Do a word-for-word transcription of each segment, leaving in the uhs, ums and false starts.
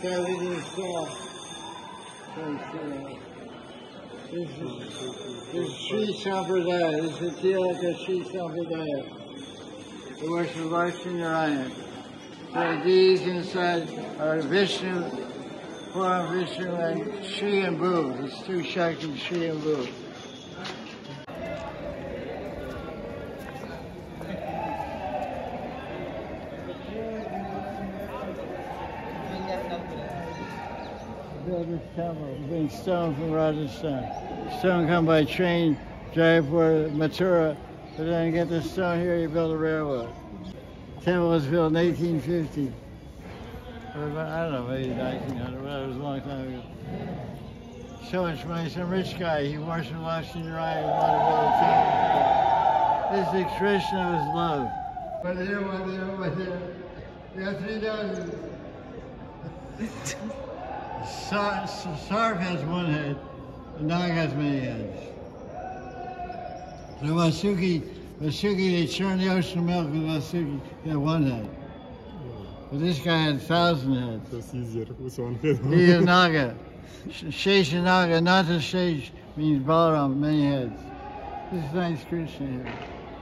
that it is, uh, this is, this is Sri Sampradaya, this is Tilaka Sri Sampradaya. The worship of Lakshmi Narayana. So these inside are Vishnu, form Vishnu, and Shri and Bhu. It's two Shakti, Shri and Bhu. Build this temple, bring stone from Rajasthan. Stone come by train, Jaipur, Mathura, but then get the stone here, you build a railroad. The temple was built in eighteen fifty. Or about, I don't know, maybe nineteen hundred, whatever, it was a long time ago. So much money, some rich guy, he worshipped Lakshmi Narayana, wanted to build a temple. This is the expression of his love. But there, what there, what there, we have three thousand. Sarp has one head, and Nag has many heads. So Vasuki, Vasuki, they churn the ocean milk with Vasuki, he had one head. But this guy had a thousand heads. That's easier with one head. He is Naga. Shesha Naga, Nata Shesh means Balaram, many heads. This is nice Krishna here.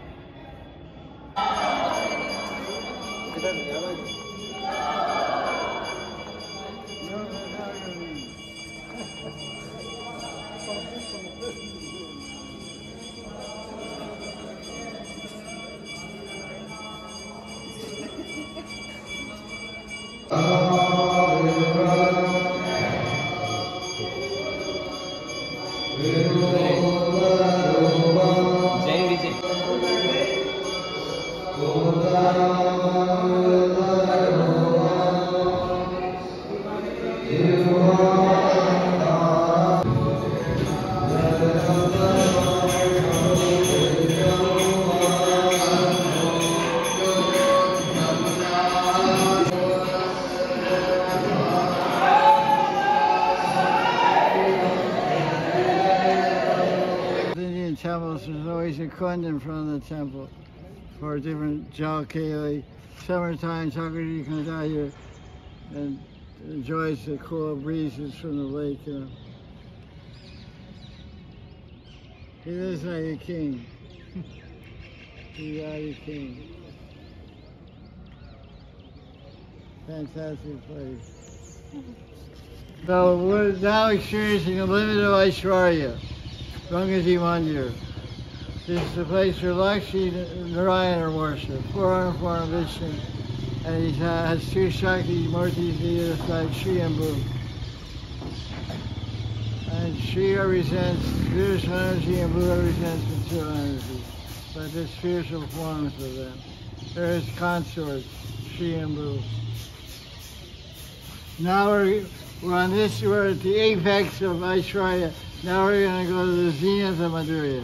Temples, there's always a kund in front of the temple for different Jal Kali. Summertime, Thakurji comes out here and enjoys the cool breezes from the lake, you know. He lives like a king. He's like a king. Fantastic place. So we're now experiencing a limited Aishwarya. Rangaji Mandir. This is the place where Lakshmi Narayana worship, four arm form Vishnu, and he has two Shakti Murtis either side, Shri and Bhu. And Shri represents spiritual energy and Bhu represents material energy, but the spiritual forms of them. There is consorts, Shri and Bhu. Now we're, we're on this, we're at the apex of Aishwarya. Now we're going to go to the zenith of Madhurya.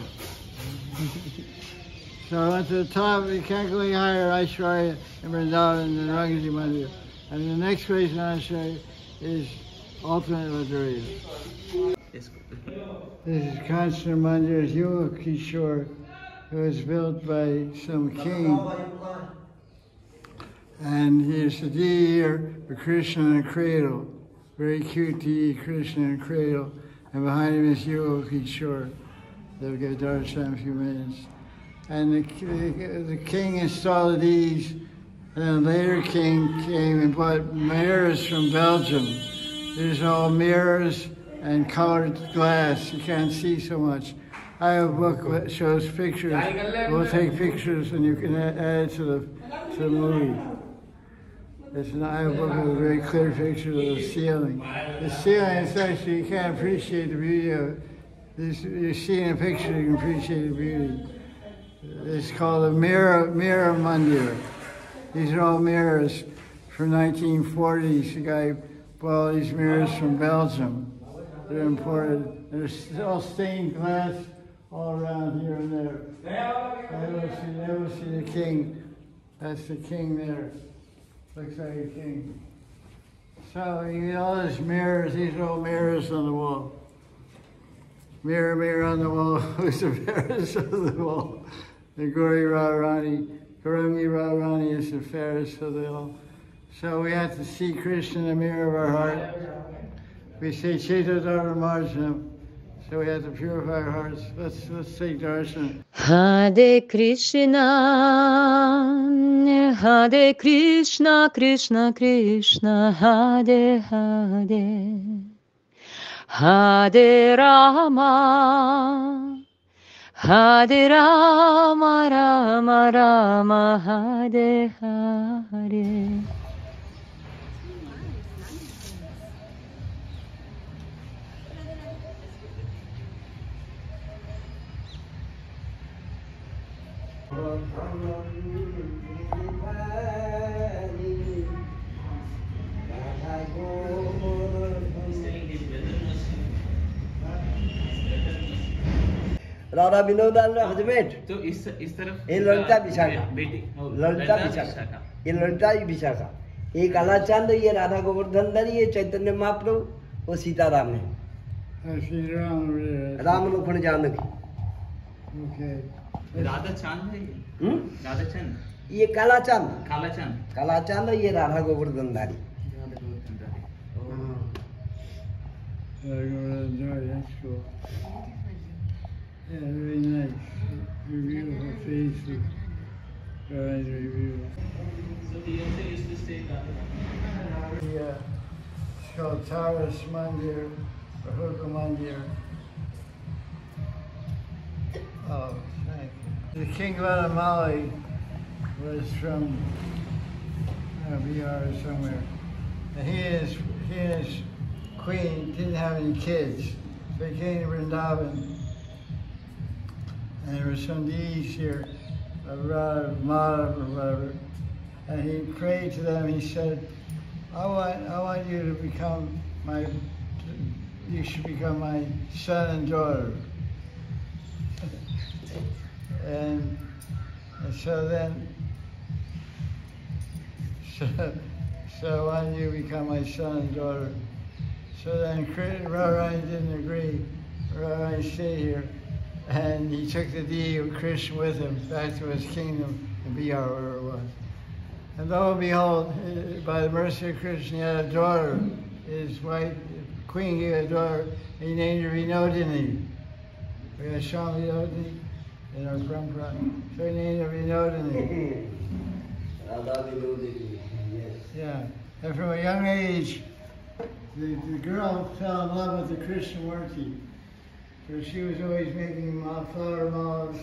So I went to the top, you can't go any higher, Aishwarya and Vrindavan than Rangaji Mandir. And the next place I'm going to show you is ultimate Madhurya. This is Kanchana Mandir, Yuva Kishore, who was built by some king. And he's the deity here for Krishna in a cradle. Very cute deity, Krishna in a cradle. And behind him is Yuva Kishore. They'll give darshan in a few minutes. And the, the, the king installed these, and then a later king came and bought mirrors from Belgium. These are all mirrors and colored glass. You can't see so much. I have a book that shows pictures. We'll take pictures and you can add it to the, to the movie. It's an, I have a book with a very clear picture of the ceiling. The ceiling is actually, you can't appreciate the beauty of it. This, you see in a picture, you can appreciate the beauty. It's called a mirror, mirror mandir. These are all mirrors from nineteen forties. The guy bought all these mirrors from Belgium. They're imported. There's all stained glass all around here and there. I will see, I will see the king. That's the king there. Looks like a king. So you get all these mirrors. These are all mirrors on the wall. Mirror, mirror on the wall, who's the fairest of the wall? The Gauri Radharani, Gaurangi Radharani is the fairest of the all. So we have to see Krishna in the mirror of our heart. We say Chaitanya Marjanam. So we have to purify our hearts. Let's let's take darshan. Hare Krishna, Hare Krishna, Krishna Krishna, Hare Hare, Hare Rama, Hare Rama, Rama Rama, Hare Hare. Radha विनोदान हजमेट तो इस इस तरफ ये ललिता विशाखा बेटी ललिता विशाखा ये ललिता विशाखा ये कालाचंद ये राधा गोवर्धन धरी ये चैतन्य महाप्रभु वो सीताराम है Shri Ram. Ram Lakshman Janaki Okay. Radha चांद है ये हम्म राधा चांद ये कालाचंद काला चांद कालाचंद ये राधा गोवर्धन धारी राधा गोवर्धन धारी। Very good. That's cool. Yeah, very nice. Your beautiful face. Very, very beautiful. So he also used to stay Radha. Yeah. It's called Taras Mandir or Hoka Mandir. Oh, thank you. The king of Anamali was from uh, Bihar or somewhere. And he and his, he and his queen didn't have any kids. So he came to Vrindavan. And there were some deities here, a Radha, Madhav or whatever. And he prayed to them. He said, I want, I want you to become my, you should become my son and daughter. and, and so then, so, so I want you to become my son and daughter. So then Radharani didn't agree. Radharani stayed here. And he took the deity of Krishna with him back to his kingdom in Bihar, wherever it was. And lo and behold, by the mercy of Krishna, he had a daughter. His wife, the queen, gave a daughter. He named her Vinodini. We have Shama Vinodini in our parampara. So he named her Vinodini. Radha Vinodini yes Yeah. And from a young age, the, the girl fell in love with the Krishnamurti. So she was always making flower malas.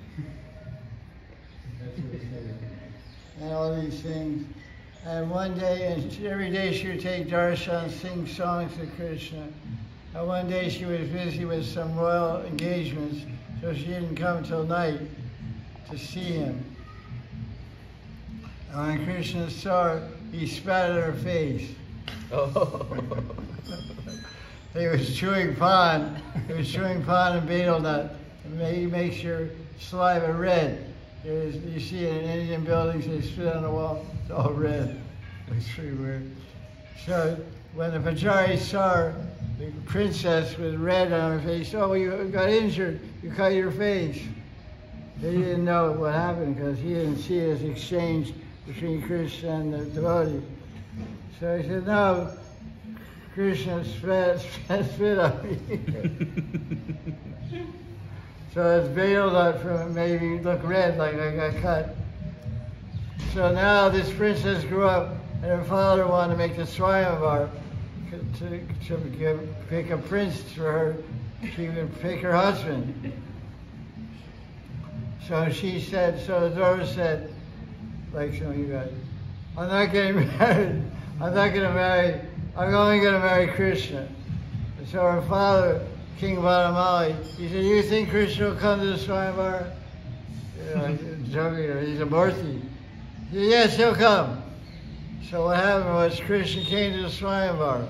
And all these things. And one day, and every day she would take darshan, sing songs to Krishna. And one day she was busy with some royal engagements, so she didn't come till night to see him. And when Krishna saw her, he spat in her face. He was chewing pan. He was chewing pan and betel nut. And he makes your saliva red. There's, you see it in Indian buildings, they spit on the wall, it's all red. It's pretty weird. So when the Pujari saw her, the princess was red on her face. Oh, you got injured. You cut your face. They didn't know what happened because he didn't see this exchange between Krishna and the devotee. So he said, no, Krishna spit, spit on me. So it's veiled out from maybe look red like I got cut. So now this princess grew up and her father wanted to make the Swayamvar to, to give, pick a prince for her. She would pick her husband. So she said, so the daughter said, like some of you guys, I'm not getting married. I'm not going to marry, I'm only going to marry Krishna. And so her father, King Vanamali, he said, you think Krishna will come to the Swayamvar? You know, joking, he's a Murti. He said, yes, he'll come. So what happened was Krishna came to the Swayamvar.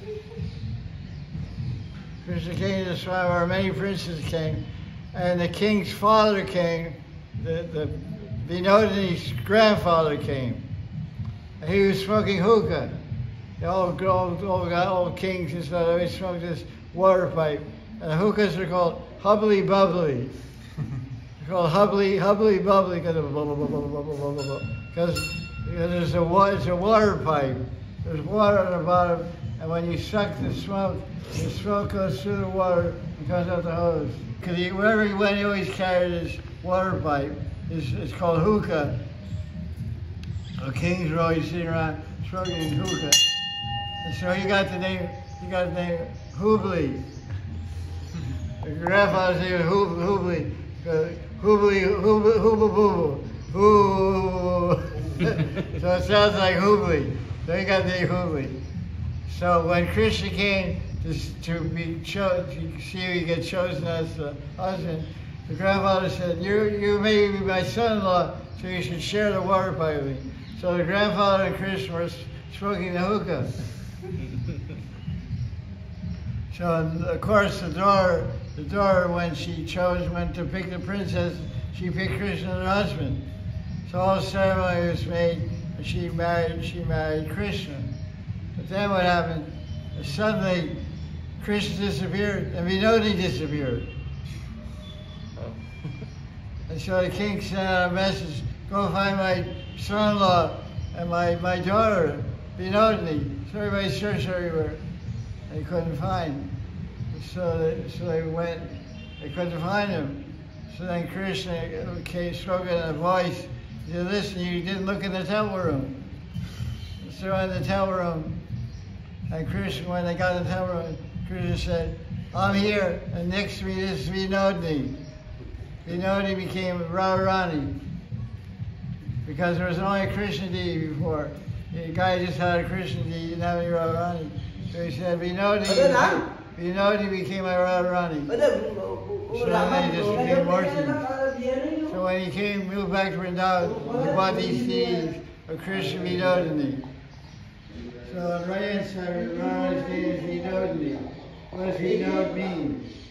Krishna came to the Swayamvar, many princes came, and the king's father came, the, the Vinodini's grandfather came. And he was smoking hookah. The old, old, old, old kings and stuff, always smoked this water pipe. And the hookahs are called hubbly bubbly. They're called hubbly, hubbly bubbly because of blah, blah, blah, blah, blah, blah, blah, blah. Because Because it's a, wa- it's a water pipe. There's water at the bottom, and when you suck the smoke, the smoke goes through the water and comes out the hose. Because wherever he went, he always carried his water pipe. It's, it's called hookah. The kings were always sitting around smoking hookah. And so he got the name, he got the name Hubli. The grandfather's name was Hub- Hubli. Uh, Hubli, Hubli, Hubli, Hubli. So it sounds like Hubli. So he got the name Hubli. So when Krishna came to, to be chosen, to see if he get chosen as the husband, the grandfather said, you you may be my son-in-law, so you should share the water pipe with me. So the grandfather and Krishna were smoking the hookah. So of course the daughter, the daughter when she chose, went to pick the princess, she picked Krishna as her husband. So all the ceremony was made, and she married, she married Krishna. But then what happened? Suddenly, Krishna disappeared, and Vinodi disappeared. And so the king sent out a message, go find my son-in-law and my, my daughter, Vinodi. So everybody searched everywhere. They couldn't find. So they, so they went, they couldn't find him. So then Krishna came, spoke in a voice. He said, listen, you didn't look in the temple room. So in the temple room, and Krishna, when they got in the temple room, Krishna said, I'm here, and next to me is Vinodi. Vinodi became Radharani, because there was only a Krishna deity before. The guy just had a Krishna deity, didn't have any Radharani. So he said, Vinodi, Vinodi became my Radharani. So then they just became Murti. So when he came, moved back to Vrindavan, he bought these deities of Krishna Vinodini. So on the right hand side of Radharani's name is Vinodini. What does Vinod mean?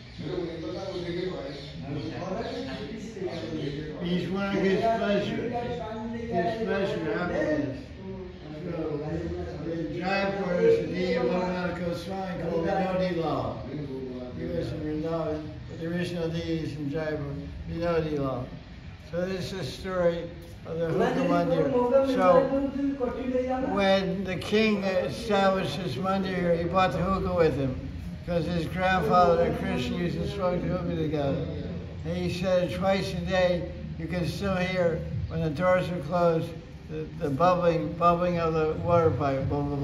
He's one of his pleasure. His pleasure, happiness. So in Jaipur is the deity of Lokanath Goswami called Vinodi Lal. He was in Vrindavan, but the original deity is in Jaipur, Vinodi Lal. So this is the story of the hookah mandir. So when the king established his mandir here, he brought the hookah with him because his grandfather and Krishna used to smoke the hookah together. And he said twice a day you can still hear when the doors are closed the, the bubbling, bubbling of the water pipe.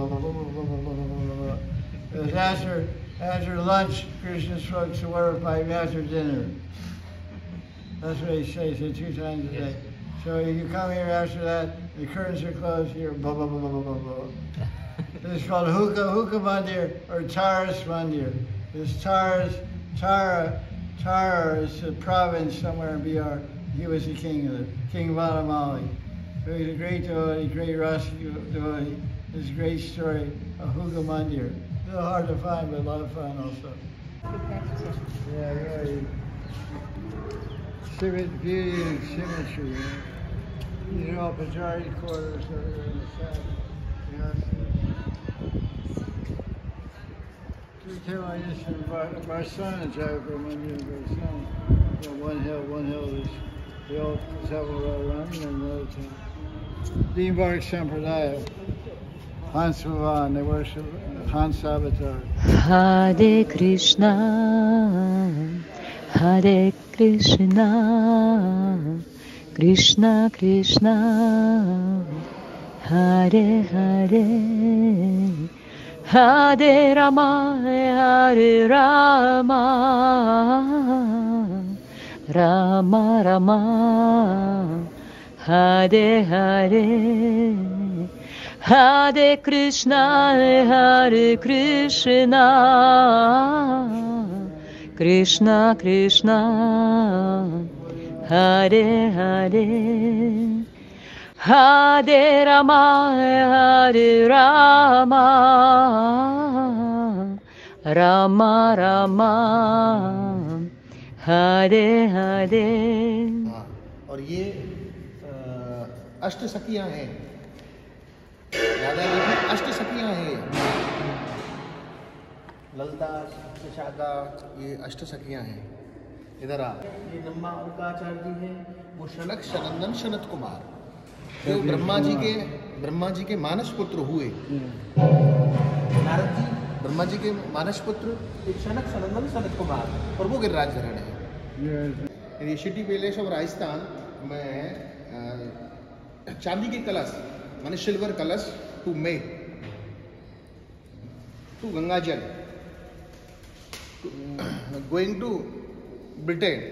Because after after lunch, Krishna smokes the water pipe after dinner. That's what he says, he said two times a day. So you come here after that, the curtains are closed here, blah, blah, blah, blah, blah, blah. This is called hookah, hookah mandir, or Taras mandir. This Taras, Tara, Tara is a province somewhere in Bihar. He was the king of it, King Vanamali. So he's a great devotee, great Rasa devotee. This great story of hookah mandir. A little hard to find, but a lot of fun also. Yeah, really. Symmet- beauty and symmetry. You know? These are all Pajari quarters over there in the south. You know, every time I used to Barsana Jaipur, Mandir Barsana, you know, one hill, one hill is the old temple Radharani and another temple. Deembark Sampradaya, Hans Bhavan, they worship Hans Avatar. Hare Krishna, Hare Krishna, Krishna Krishna, Hare Hare, Hare Rama, Hare Rama, Rama Rama, Hare Hare, Hare Krishna, Hare Krishna, Krishna Krishna, Hare Hare, Hare Rama, Hare Rama, Rama Rama, Hare Hare. हाँ, और ये अष्ट सखियां हैं, राधा जी की अष्ट सखियां हैं, ललता, विशाखा, ये अष्ट सखियां हैं। इधर आ, ये नम्मा उनका आचार्य जी हैं, वो शनक शनंदन शनत कुमार, जो ब्रह्मा जी के ब्रह्मा जी के मानस पुत्र हुए। Yeah. नारद जी ब्रह्मा जी के मानस पुत्र, एक सनक सनंदन सनत कुमार, और वो गिरिराज धरण है। Yes. ये सिटी पैलेस ऑफ राजस्थान में अ, चांदी के कलश माने सिल्वर कलश to make to Ganga jal going to Britain.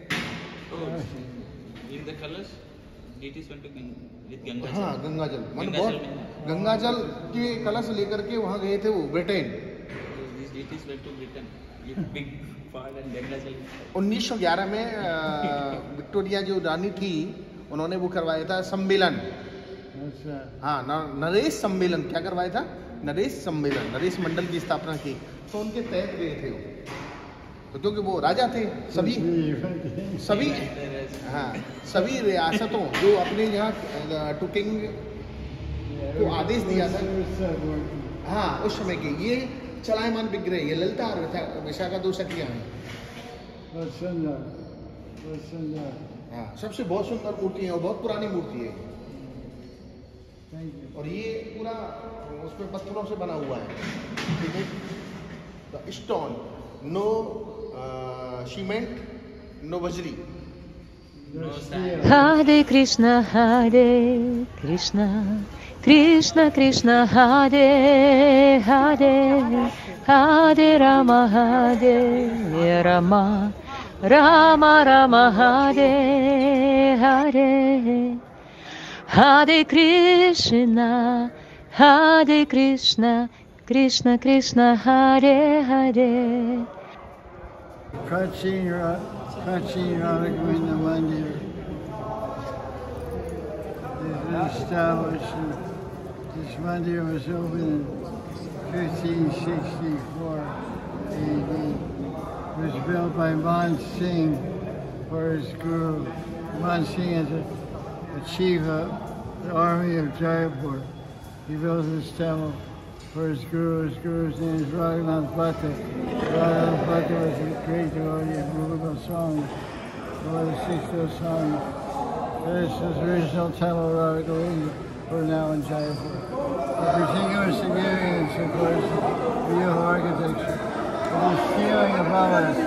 In the colors, deities went to Gang- with Ganga. हाँ गंगा जल माने गंगा जल बहुत में। गंगा जल के कलश लेकर के वहाँ गए थे वो Britain. These deities went to Britain with big fire and Ganga Jal. उन्नीस सौ ग्यारह में अ, विक्टोरिया जो रानी थी उन्होंने वो करवाया था सम्मेलन। What's that? हाँ न- नरेश सम्मेलन, क्या करवाया था? नरेश सम्मेलन, नरेश मंडल की स्थापना की, तो उनके तहत गए थे वो, तो क्योंकि वो राजा थे, सभी सभी हाँ सभी रियासतों जो अपने यहाँ टू किंग को आदेश दिया था, हाँ उस समय के ये चलायमान विग्रह, ये ललिता और विशा- विशाखा दो सखियाँ हैं। What's in there? What's in there? हाँ सबसे बहुत सुंदर मूर्ति है और बहुत पुरानी मूर्ति है, Thank you. और ये पूरा उसमें पत्थरों से बना हुआ है, ठीक है, स्टोन, नो सीमेंट, नो बजरी। There's sand. steel. Hare Krishna, Hare Krishna, Krishna Krishna, Hare Hare, Hare Rama, Hare Rama, Rama Rama, Hare Hare, Hare Krishna, Hare Krishna, Krishna Krishna, Hare Hare. Pracheen Ra- Pracheen Radhagovinda Mandir is established. in- This mandir was opened in fifteen sixty-four A D. It was built by Man Singh for his guru. Man Singh is a, a chief of the army of Jaipur. He built this temple for his guru. His guru's name is Raghunath Bhatta. Raghunath Bhatta was a great devotee of Guru Goswami, one of the six Goswamis. This is the original temple of Radha Govinda. We're now in Jaipur. The particular significance, of course, is beautiful architecture. It is ceiling above us.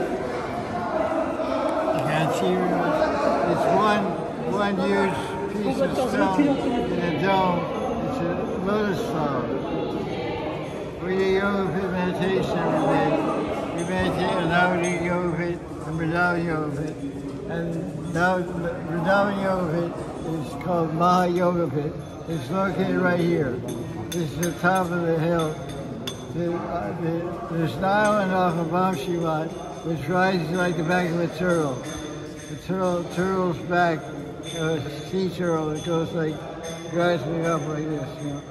You can't see it. It's one, one huge piece of stone in a dome. It's a lotus flower. We do yoga pit meditation every day. We meditate on Navadvip Yoga Pit and Vrindavan Yoga Pit. And now Vrindavan Yoga Pit is called Maha Yoga Pit. It's located right here. This is the top of the hill. The, uh, the, there's an island off of Vamshivat which rises like the back of a turtle. The turtle, turtle's back, a sea turtle that goes like, rising up like this, you know.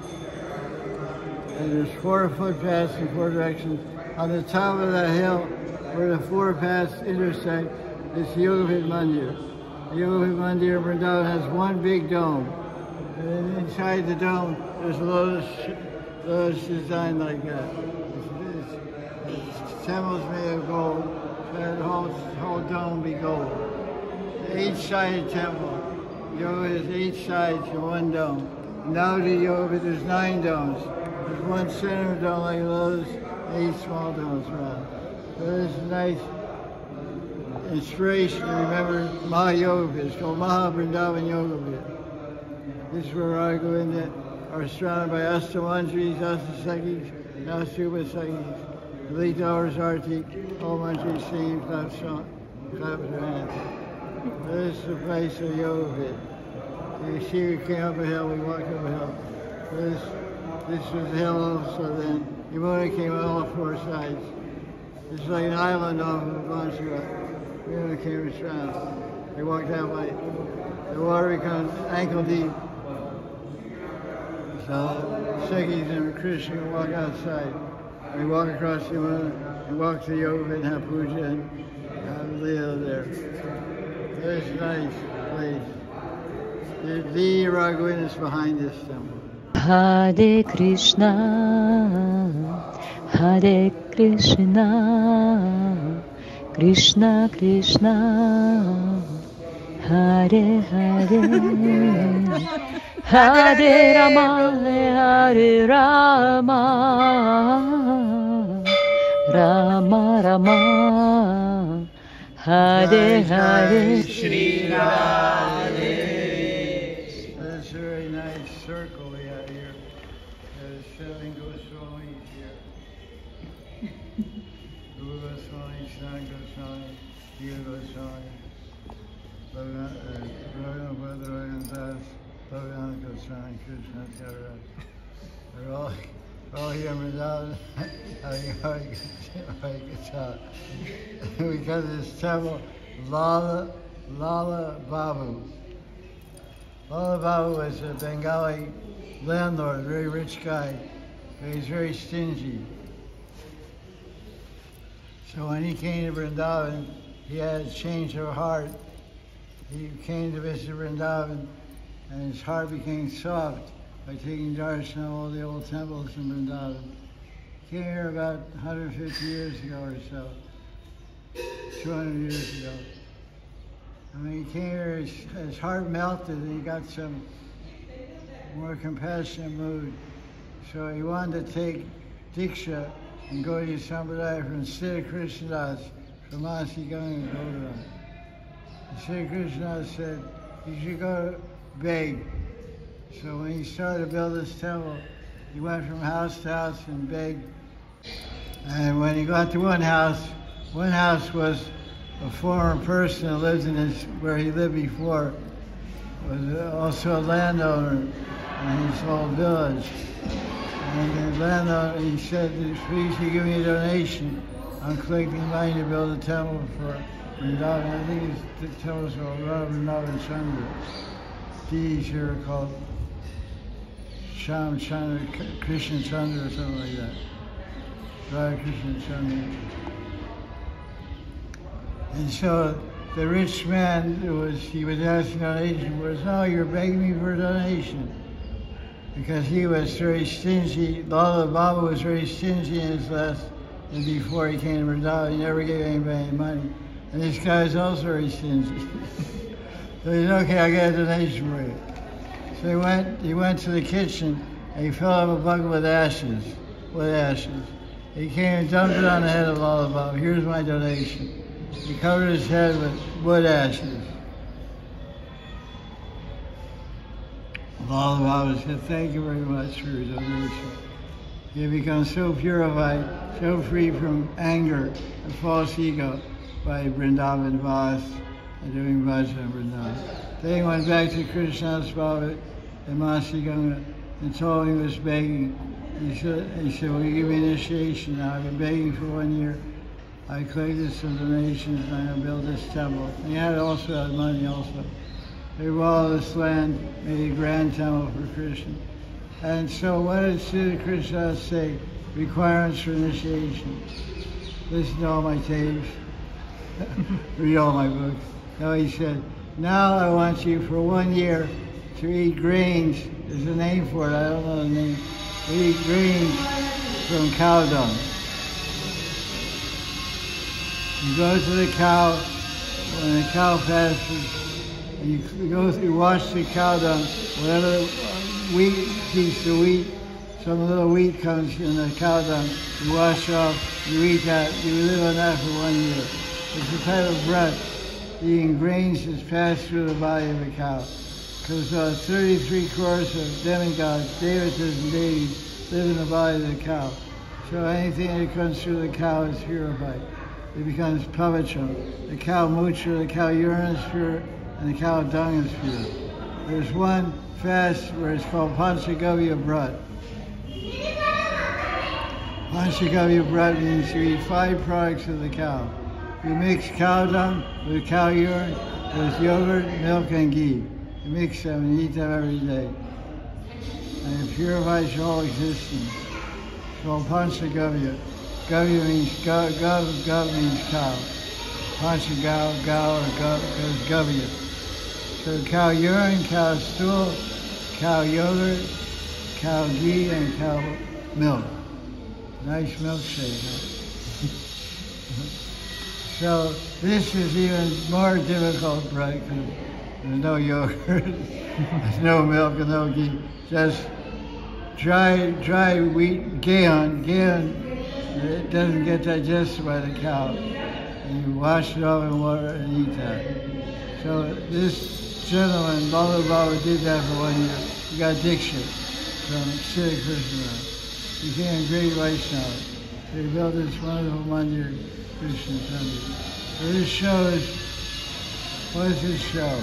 And there's four footpaths in four directions. On the top of that hill, where the four paths intersect, is the Yoga Pit Mandir. The Yoga Pit Mandir in Vrindavan has one big dome. And then inside the dome, there's a lotus, lotus designed like that. It's, it's, it's temples made of gold, so the whole, whole dome be gold. The eight-sided temple. Yoga has eight sides in one dome. Now the Yoga, there's nine domes. There's one center dome like a lotus, eight small domes around. So this is a nice inspiration to remember Maha Yoga Pit. It's called Maha Vrindavan Yoga Pit. This is where Radha Govinda are surrounded by Astamanjaris, Astasakis, and Astubasakis. The late hours Arti, all Manjaris singing, clap, song, clap their hands. This is the place of Yoga Pit. You see we came up a hill, we walked up a hill. This, this was a hill also then. Yamuna came on all four sides. It's like an island off of Montserrat. Yamuna came around. They walked that way. The water becomes ankle deep. So Sikhs and Krishna walk outside. We walk across the Yamuna and walk to Yoga Pit and have puja and have Leela there. It's a nice place. The, the Radha Govinda is behind this temple. Hare Krishna, Hare Krishna, Krishna Krishna, Hare Hare, Hare Rama, Hare Rama, Rama Rama, Hare Hare. Shri Radhe. That's a very nice circle we have here. There's seven Goswamis here. Guru Goswami, San Goswami, Jiva Goswami, Bhagavan Bhadrayan Das, Bhagavan Goswami, Krishna Tara. They're all, all here in Vrindavan having a very good time. Because this temple, Lala, Lala Babu. Lala Babu was a Bengali landlord, a very rich guy, but he's very stingy. So when he came to Vrindavan, he had a change of heart. He came to visit Vrindavan, and his heart became soft by taking darshan of all the old temples in Vrindavan. He came here about one hundred fifty years ago or so, two hundred years ago. And when he came here, his, his heart melted, and he got some more compassionate mood. So he wanted to take Diksha and go to Sampradaya from Siddha Krishnadas, from Masi Ganga Govardhan. Siddha Krishnadas said, you should go beg. So when he started to build this temple, he went from house to house and begged. And when he got to one house, one house was a former person who lived in his, where he lived before, was also a landowner in his old village. And the landowner, he said, please you give me a donation. I'm collecting money to build a temple for Vrindavan. I think it's, the temple's called Vrindavan Chandra. These here are called Sham Chandra, Krishna Chandra or something like that. Radha Krishna Chandra. And so the rich man, was he was asking donation for us. No, you're begging me for a donation. Because he was very stingy. Lala Baba was very stingy in his last, and before he came to Vrindavan, he never gave anybody any money. And this guy is also very stingy. So he said, okay, I got a donation for you. So he went, he went to the kitchen, and he filled up a bucket with ashes, with ashes. He came and dumped it on the head of Lala Baba. Here's my donation. He covered his head with wood ashes. Lala Baba said, thank you very much for your donation. You become so purified, so free from anger and false ego by Vrindavan Vas and doing bhajan Vrindavan. Then he went back to Krishnadas Baba and Masi Ganga and told him he was begging. He said, he said, will you give me initiation now? I've been begging for one year. I collected some donations and I'm going to build this temple. And he had also had money also. They bought all this land, made a grand temple for Krishna. And so what did Siddha Krishna say? Requirements for initiation. Listen to all my tapes. Read all my books. No, he said, now I want you for one year to eat grains. There's a name for it, I don't know the name. To eat grains from cow dung. You go to the cow, when the cow passes, you go through, you wash the cow dung, whatever wheat, piece of wheat, some little wheat comes in the cow dung, you wash off, you eat that, you live on that for one year. It's a type of breath. Eating grains is passed through the body of the cow. Because uh, thirty-three crores of demigods, devatas and deities, live in the body of the cow. So anything that comes through the cow is purified. It becomes pavitra. The cow mutra, the cow urine is pure, and the cow dung is pure. There's one fast where it's called Panchagavya Brat. Panchagavya Brat means you eat five products of the cow. You mix cow dung with cow urine, with yogurt, milk, and ghee. You mix them and eat them every day. And it purifies your whole existence. It's called Panchagavya. Gavya means gav, gav, gav means cow. Panchagav, gav, or gav, goes gavya. So cow urine, cow stool, cow yogurt, cow ghee, and cow milk. Nice milkshake, huh? So this is even more difficult, right? There's no yogurt. There's no milk and no ghee. Just dry, dry wheat, gaon, gaon. It doesn't get digested by the cow. And you wash it off in water and eat that. So this gentleman, Bala Baba, did that for one year. He got diksha from Sri Krishna. He became a great Vaishnava. So he built this wonderful mandir, Krishna Chandra. So this shows, what does this show?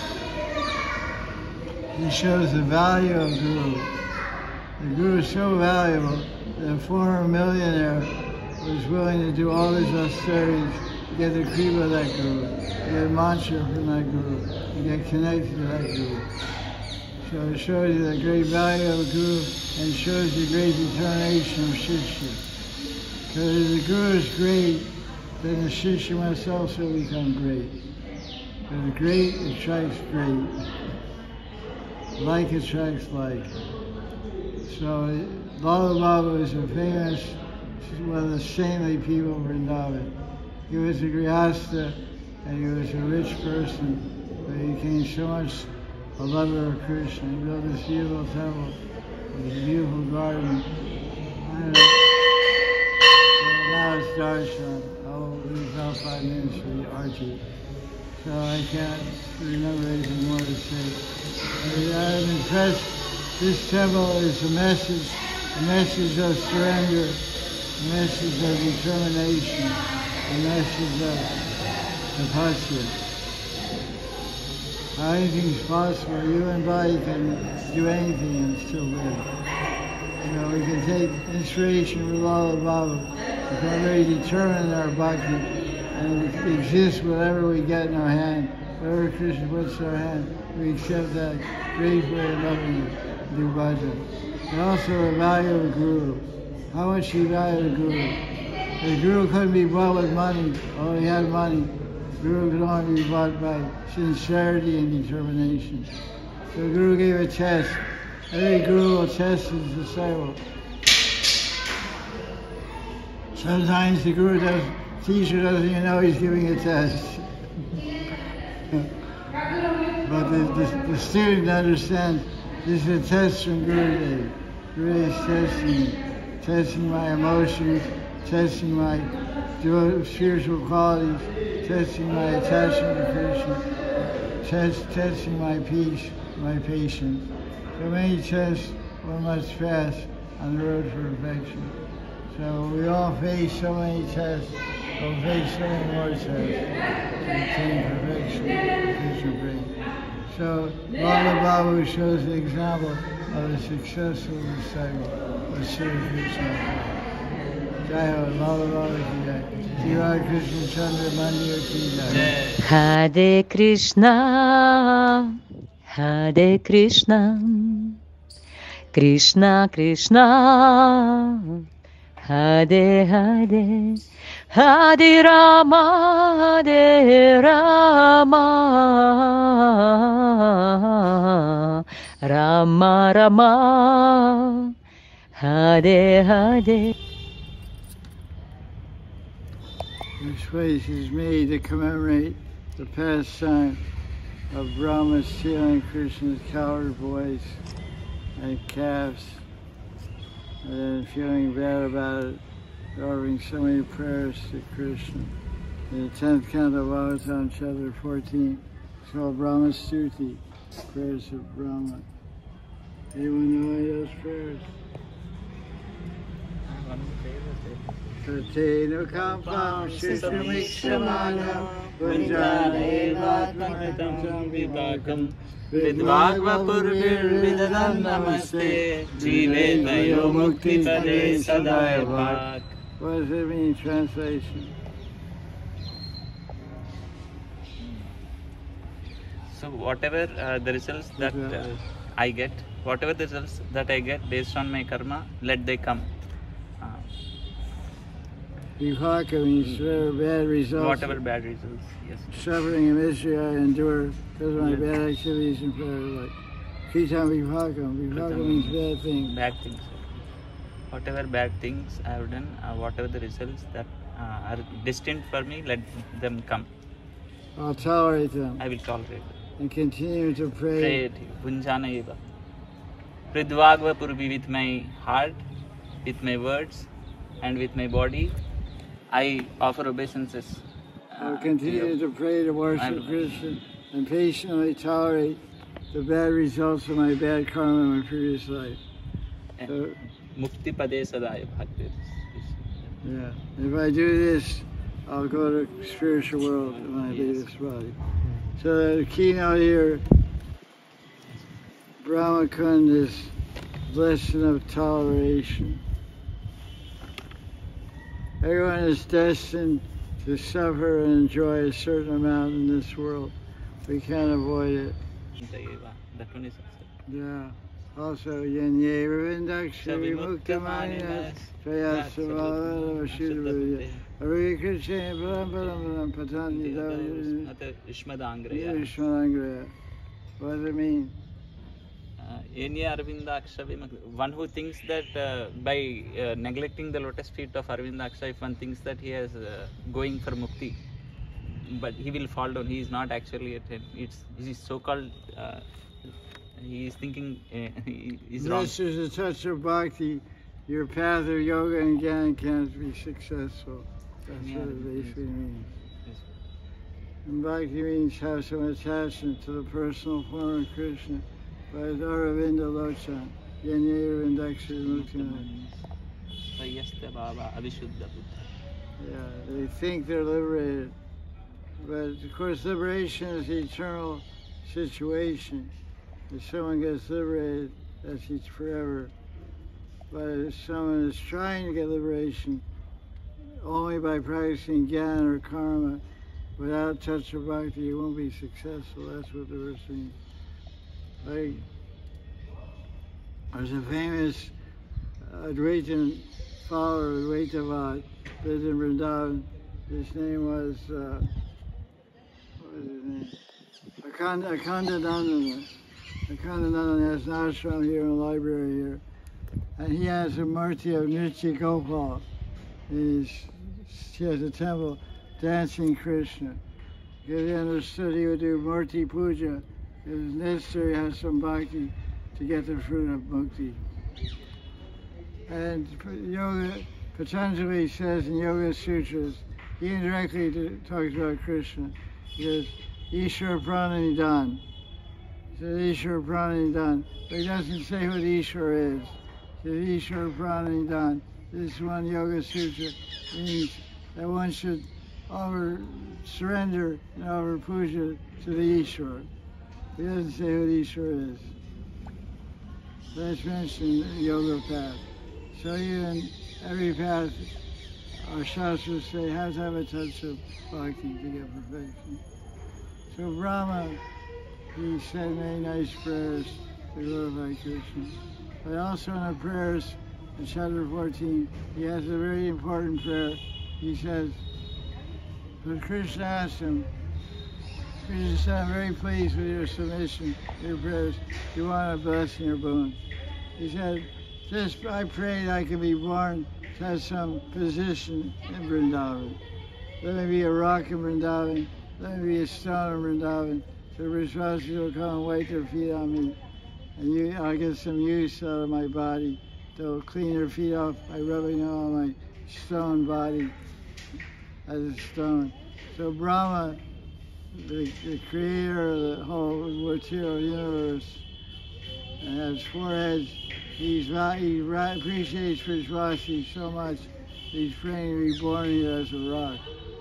It shows the value of Guru. The Guru is so valuable that a former millionaire was willing to do all his austerities to get the kripa of that Guru, to get mantra from that Guru, to get connected to that Guru. So it shows you the great value of a Guru and shows you great determination of Shishya. Because if the Guru is great, then the Shishya must also become great. Because the great attracts great. Like attracts like. So Bala Baba is a famous, one of the saintly people of Vrindavan. He was a Grihastha and he was a rich person, but he became so much a lover of Krishna. He built this beautiful temple, this beautiful garden. I don't know. So now it's darshan. I'll leave about five minutes for the arti. So I can't remember anything more to say. But I'm impressed. This temple is a message, a message of surrender, a message of determination, a message of tapasya. Anything's possible. You and body can do anything and still live. You know, we can take inspiration from Lala Baba, become very determined in our bhakti, and exist whatever we get in our hand, whatever Krishna puts in our hand, we accept that gratefully and lovingly, do bhajan. And also the value of the Guru. How much he valued the Guru. The Guru couldn't be bought with money, although he had money. The Guru could only be bought by sincerity and determination. So the Guru gave a test. Every Guru will test his disciple. Sometimes the Guru does, teacher doesn't even know he's giving a test. But the, the, the student understands this is a test from Gurudev. Gurudev is testing me, testing my emotions, testing my spiritual qualities, testing my attachment to Krishna, test, testing my peace, my patience. So many tests one must pass on the road for perfection. So we all face so many tests, we'll face so many more tests to attain perfection, Krishna brings. So Bala Baba shows the example of a successful disciple of Sri Krishna. Jai Ho, Bala Baba ki jai. Shiva Krishna Chandra Mandir ki jai. Hare Krishna, Hare Krishna, Krishna Krishna, Hare Hare, Hare Rama, Hare Rama, Rama Rama, Hare Hare. This place is made to commemorate the pastime of Brahma stealing Krishna's cowherd boys and calves, and then feeling bad about it, offering so many prayers to Krishna. In the tenth canto of Bhagavatam, chapter fourteen, it's called Brahma Stuti, prayers of Brahma. Anyone know any of those prayers? Tateno kampam shishamikshamana punjane vatmakatam vibhakam Vidvagvapurvir vidadam namaste Jive mayo mukti pade sadaya bhak. What does it mean, translation? So whatever uh, the results that uh, I get, whatever the results that I get based on my karma, let they come. Uh, Vipaka means whatever bad results. whatever bad results, yes. Suffering and misery I endure because of my bad activities and prayer. Like Kritam Vipaka. Vipaka means bad things. Bad things. Whatever bad things I have done, uh, whatever the results that uh, are destined for me, let them come. I'll tolerate them. I will tolerate them. and continue to pray. Pray Punjana eva. Pridvagva Purvi, with my heart, with my words, and with my body, I offer obeisances. I will continue to pray to worship I'm- Krishna and patiently tolerate the bad results of my bad karma in my previous life. So, Mukti Pade Sadaya Bhakti. yeah, if I do this, I'll go to the spiritual world when I leave this body. So the keynote here, Brahma Kund, is lesson of toleration. Everyone is destined to suffer and enjoy a certain amount in this world. We can't avoid it. That one is also. Yeah. Also, Yenye Ravindakshari Muktamaninas Trayasavara Vashudhavya Hare Krishna Param Param Param Patani Dhavya Ata Ishmadangreya. Vishwanangreya. What does it mean? Enya Arvindaksha Vimak- one who thinks that uh, by uh, neglecting the lotus feet of Arvindaksha, if one thinks that he is uh, going for mukti, but he will fall down. He is not actually at it. It's he is so-called. Uh, he is thinking uh, he is wrong. Unless there's a touch of bhakti, your path of yoga and jnana can't be successful. That's Yeah, what it yes. basically means. Yes. And bhakti means have some attachment to the personal form of Krishna. By Aravinda Lochan, Yenye Ravindakshari Muktamaninas. Sayyasta Baba Avishuddha Buddha. Yeah, they think they're liberated. But of course, liberation is an eternal situation. If someone gets liberated, that's each forever. But if someone is trying to get liberation only by practicing jnana or karma, without touch of bhakti, it won't be successful. That's what the verse means. Like, there's a famous Advaitin follower, Advaitavad, lived in Vrindavan. His name was, uh, what was his name? Akanda, Akandanandana. Akandanandana has an ashram here in the library here. And he has a murti of Nritya Gopal. He's, he has a temple dancing Krishna. Because he understood he would do murti puja. It was necessary to have some bhakti to get the fruit of mukti. And Yoga, Patanjali says in Yoga Sutras, he indirectly talks about Krishna. He says, Ishwar Prananidan. He says, Ishwar Prananidan. But he doesn't say who the Ishwar is. He says, Ishwar Prananidan. This one Yoga Sutra means that one should offer surrender and offer puja to the Ishwar. He doesn't say who the Ishwar is. That's mentioned in the yoga path. So even every path, our shastras say, has to have a touch of bhakti to get perfection. So Brahma, he said many nice prayers to glorify Krishna. But also in the prayers in chapter fourteen, he has a very important prayer. He says, when Krishna asked him, Krishna said, I'm very pleased with your submission, your prayers. You want a blessing or boon. He said, just I pray that I can be born to have some position in Vrindavan. Let me be a rock in Vrindavan. Let me be a stone in Vrindavan. So Vrishvasis will come and wipe their feet on me. And you, I'll get some use out of my body. They'll clean their feet off by rubbing it on my stone body as a stone. So Brahma, the, the creator of the whole material universe, and has four heads. He's, he appreciates Vrishvasi so much, he's praying to be born here as a rock.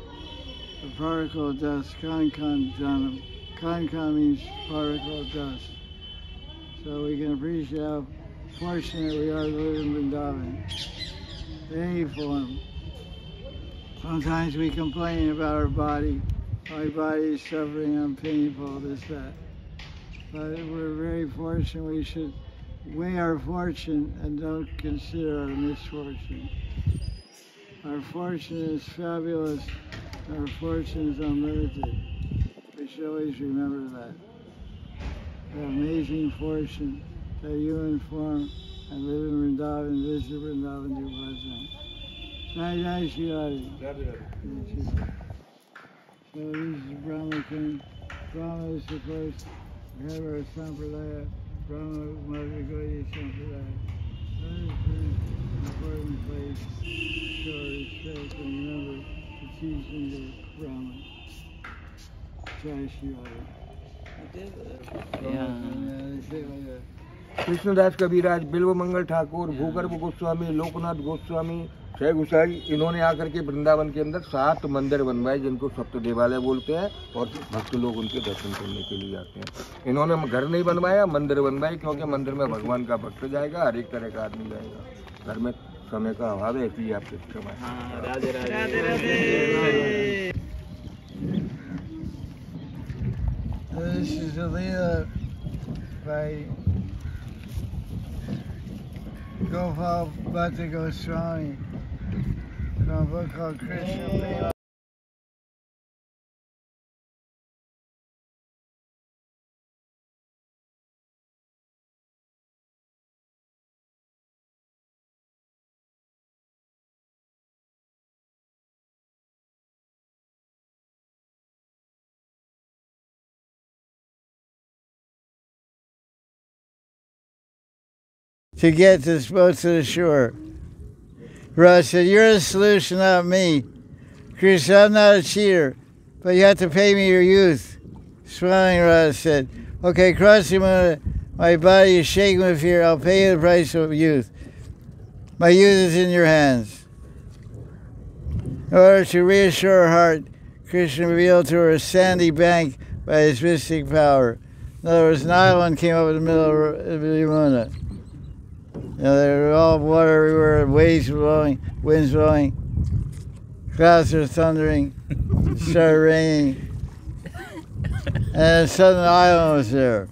A particle of dust, Kankan Janam. Kankan means particle of dust. So we can appreciate how fortunate we are to live in Vrindavan. In any form. Sometimes we complain about our body. My body is suffering, I'm painful, this, that. But we're very fortunate. We should weigh our fortune and don't consider our misfortune. Our fortune is fabulous. Our fortune is unlimited. We should always remember that. Our amazing fortune, that human form, and live in Vrindavan, visit Vrindavan, do bhajan. Jai Jai Shri Hari. So this is Brahma Kund. Brahma is the first, Bhagavad Sampradaya, Brahma Madhya Sampradaya. That is an important place to show respect and remember the teachings of Brahma. Jai Shiva. Yeah. Krishnadas Kabiraj, बिल्व मंगल ठाकुर, भूगर्भ गोस्वामी, लोकनाथ गोस्वामी, शेख गुसाई, इन्होंने आकर के वृंदावन के अंदर सात मंदिर बनवाए जिनको सप्त देवालय बोलते हैं और भक्त लोग उनके दर्शन करने के लिए आते हैं। इन्होंने घर नहीं बनवाया, मंदिर बनवाए, क्योंकि मंदिर में भगवान का भक्त जाएगा, हर एक तरह का आदमी जाएगा। घर में समय का अभाव है, इसलिए आपसे क्षमा है। Radhe Radhe. This is a Leela by Gopal Bhatta Goswami from a book called Krishna Leela. To get this boat to the shore. Raj said, "You're the solution, not me. Krishna, I'm not a cheater, but you have to pay me your youth." Smiling, Raj said, "Okay, cross the moon. My body is shaking with fear. I'll pay you the price of youth. My youth is in your hands." In order to reassure her heart, Krishna revealed to her a sandy bank by his mystic power. In other words, an island came up in the middle of the Yamuna. You know, there were all water everywhere, waves blowing, winds blowing, clouds were thundering, it started raining, and a sudden island was there.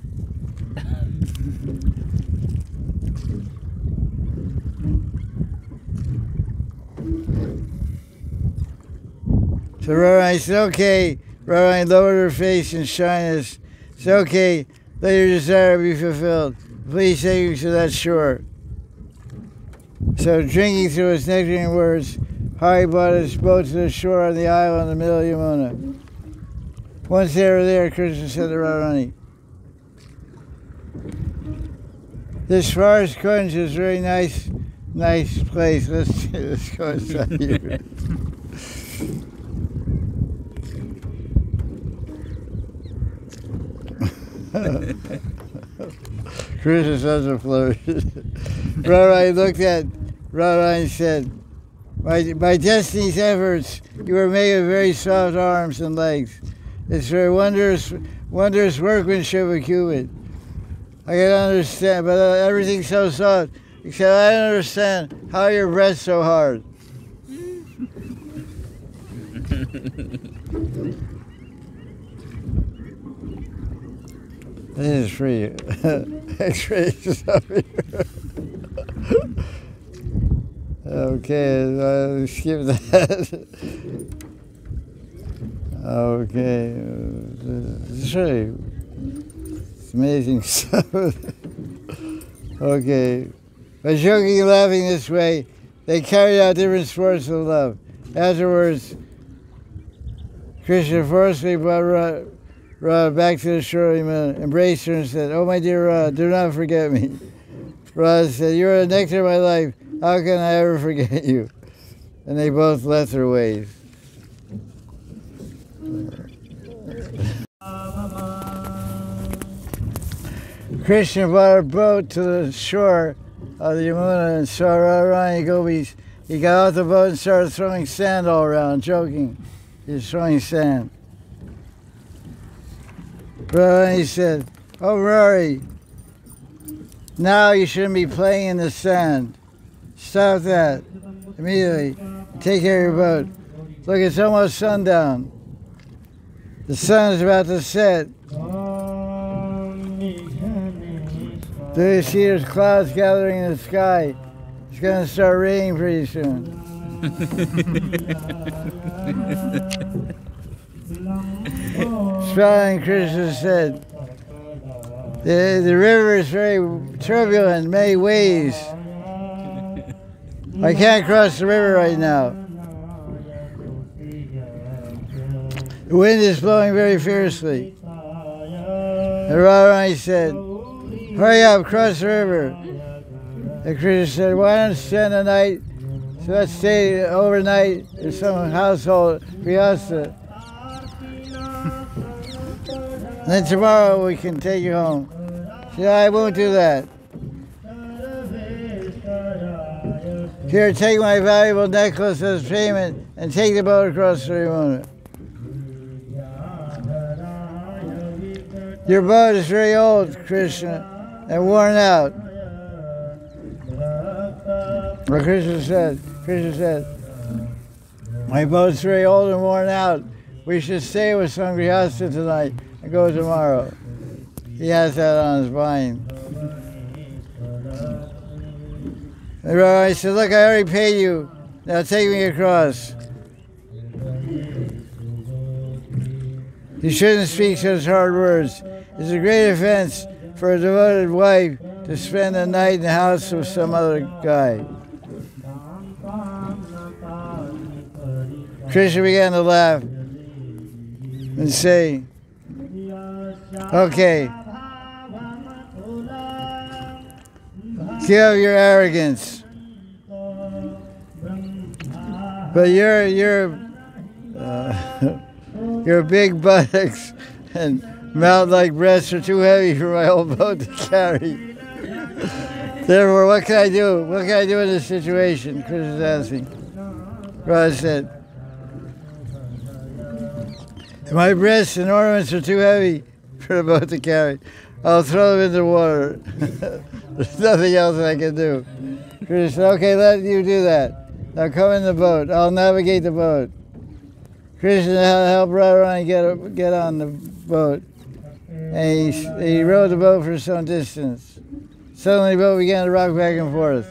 So Radharani said, "Okay," Radharani lowered her face in shyness. "It's okay, let your desire be fulfilled. Please take me to that shore." So, drinking through his nectarine words, Hari brought his boat to the shore on the island in the middle of Yamuna. Once they were there, Krishna said to Radharani, "This forest kunj is a very nice, nice place. Let's, let's go inside here." Krishna says a flourish. Radharani looked at Radharani and said, by, by destiny's efforts, you were made of very soft arms and legs. It's very wondrous, wondrous workmanship of Cupid. I can understand, but uh, everything's so soft, except I don't understand how your breath's so hard. This is for you. X-rays up here. Okay, uh, skip that. Okay, it's really it's amazing stuff. Okay, by joking and laughing this way, they carried out different sports of love. Afterwards, Krishna forcefully brought Radha, Radha back to the shore, embraced her and said, "Oh, my dear Radha, do not forget me." Radha said, "You are the nectar of my life. How can I ever forget you?" And they both left their ways. Krishna brought a boat to the shore of the Yamuna and saw Radharani gopis. He got off the boat and started throwing sand all around, joking. He was throwing sand. Radharani said, "Oh, Rory, now you shouldn't be playing in the sand. Stop that immediately. Take care of your boat. Look, it's almost sundown. The sun is about to set. Do you see there's clouds gathering in the sky? It's going to start raining pretty soon." Smiling, Krishna said, the, the river is very turbulent, many waves. I can't cross the river right now. The wind is blowing very fiercely. And Radharani said, hurry up, cross the river. And Krishna said, why don't you spend the night, so let's stay overnight in some household, Grihastha. And then tomorrow we can take you home. She said, I won't do that. Here, take my valuable necklace as payment and take the boat across the Yamuna. Your boat is very old, Krishna, and worn out. But Krishna said, Krishna said, my boat's very old and worn out. We should stay with some Grihastha tonight and go tomorrow. He has that on his mind. And I said, look, I already paid you. Now take me across. You shouldn't speak such hard words. It's a great offense for a devoted wife to spend the night in the house of some other guy. Krishna began to laugh and say, okay, give up your arrogance. But your your uh, your big buttocks and mouth-like breasts are too heavy for my old boat to carry. Therefore, what can I do? What can I do in this situation? Krishna is asking. Radha said, my breasts and ornaments are too heavy for the boat to carry. I'll throw them in the water. There's nothing else I can do. Krishna said, okay, let you do that. Now come in the boat. I'll navigate the boat. Krishna helped Radharani get, get on the boat. And he, he rowed the boat for some distance. Suddenly the boat began to rock back and forth.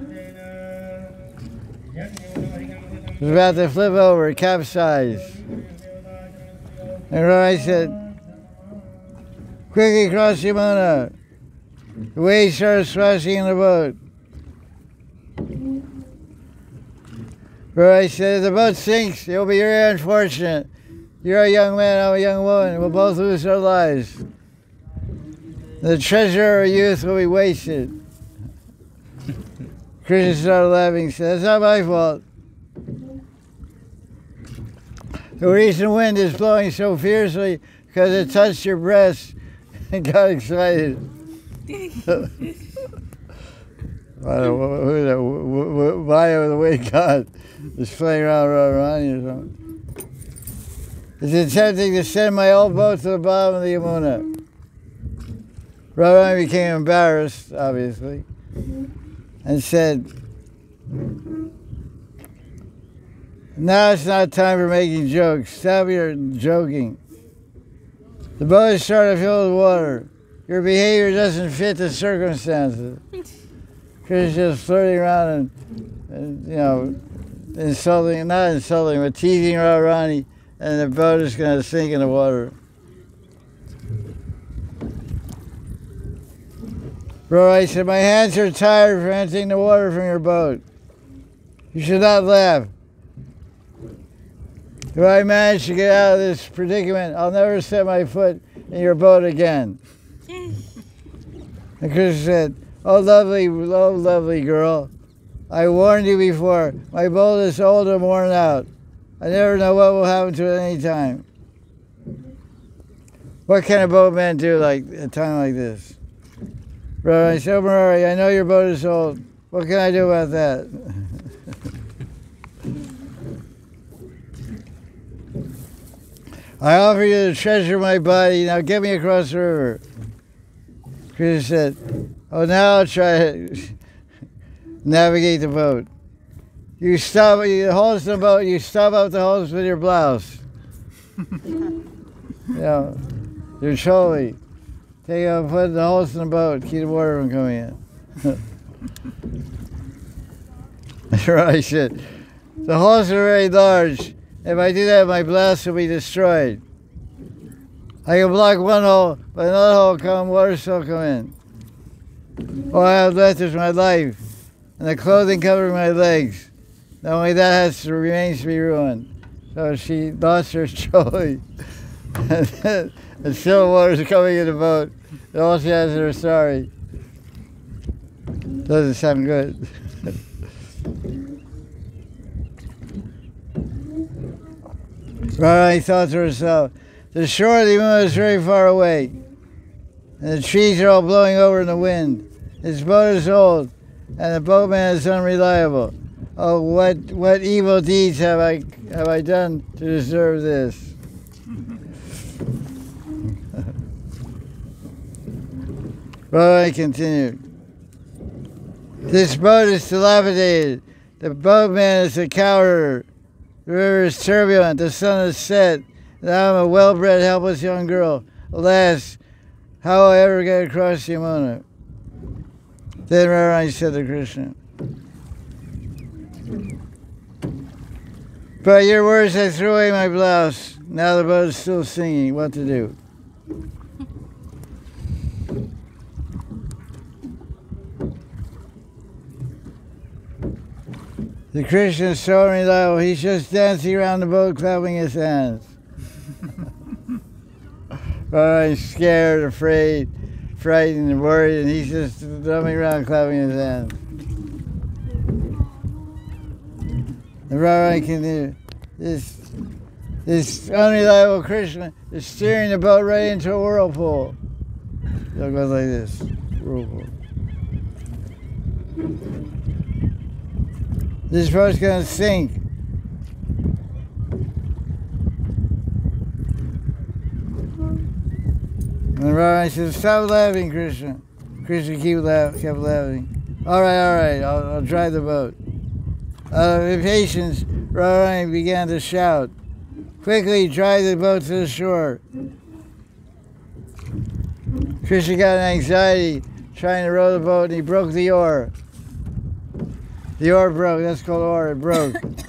It was about to flip over, capsize. And Radharani said, quickly cross Yamuna. The waves started splashing in the boat. Radharani said, if the boat sinks, you'll be very unfortunate. You're a young man, I'm a young woman. We'll both lose our lives. The treasure of youth will be wasted. Krishna started laughing and said, that's not my fault. The recent wind is blowing so fiercely because it touched your breast and got excited. I don't know who that, Maya of the way God is playing around Radharani or something. It's attempting to send my old boat to the bottom of the Yamuna. Radharani became embarrassed, obviously, and said, now it's not time for making jokes. Stop your joking. The boat is starting to fill with water. Your behavior doesn't fit the circumstances. Krishna's just flirting around and, and, you know, insulting, not insulting, but teasing Radharani, and the boat is going to sink in the water. Radharani said, my hands are tired from emptying the water from your boat. You should not laugh. If I manage to get out of this predicament, I'll never set my foot in your boat again. And Krishna said, oh lovely, oh lovely girl, I warned you before, my boat is old and worn out. I never know what will happen to it at any time. What can a boatman do like at a time like this? Radharani said, oh Murari, I know your boat is old. What can I do about that? I offer you the treasure of my body, now get me across the river. Krishna said, oh, now I'll try to navigate the boat. You stop, you hold the boat, you stop up the holes with your blouse. You know, your choli. Take out, put the holes in the boat, keep the water from coming in. Right, said, the holes are very large. If I do that, my blouse will be destroyed. I can block one hole, but another hole will come, water still come in. All I have left is my life, and the clothing covering my legs. Not only that has to remains to be ruined. So she lost her choli. and still water's coming in the boat. And all she has is her sorry. Doesn't sound good. Radharani thought to herself, the shore of the moon is very far away, and the trees are all blowing over in the wind. This boat is old, and the boatman is unreliable. Oh, what what evil deeds have I have I done to deserve this? Radharani continued. This boat is dilapidated. The boatman is a coward. The river is turbulent. The sun is set. And I am a well-bred, helpless young girl. Alas, how will I ever get across Yamuna? Then Radharani said to Krishna, by your words I threw away my blouse. Now the boat is still singing. What to do? The Krishna is so unreliable, he's just dancing around the boat, clapping his hands. I'm scared, afraid, frightened, and worried, and he's just drumming around, clapping his hands. And Radharani continued, this, this unreliable Krishna is steering the boat right into a whirlpool. It'll go like this, whirlpool. This boat's going to sink. And Radharani said, stop laughing, Krishna. Krishna keep laugh, kept laughing. All right, all right, I'll, I'll drive the boat. Out of impatience, Radharani began to shout, quickly drive the boat to the shore. Krishna got an anxiety trying to row the boat, and he broke the oar. The oar broke, that's called oar, it broke.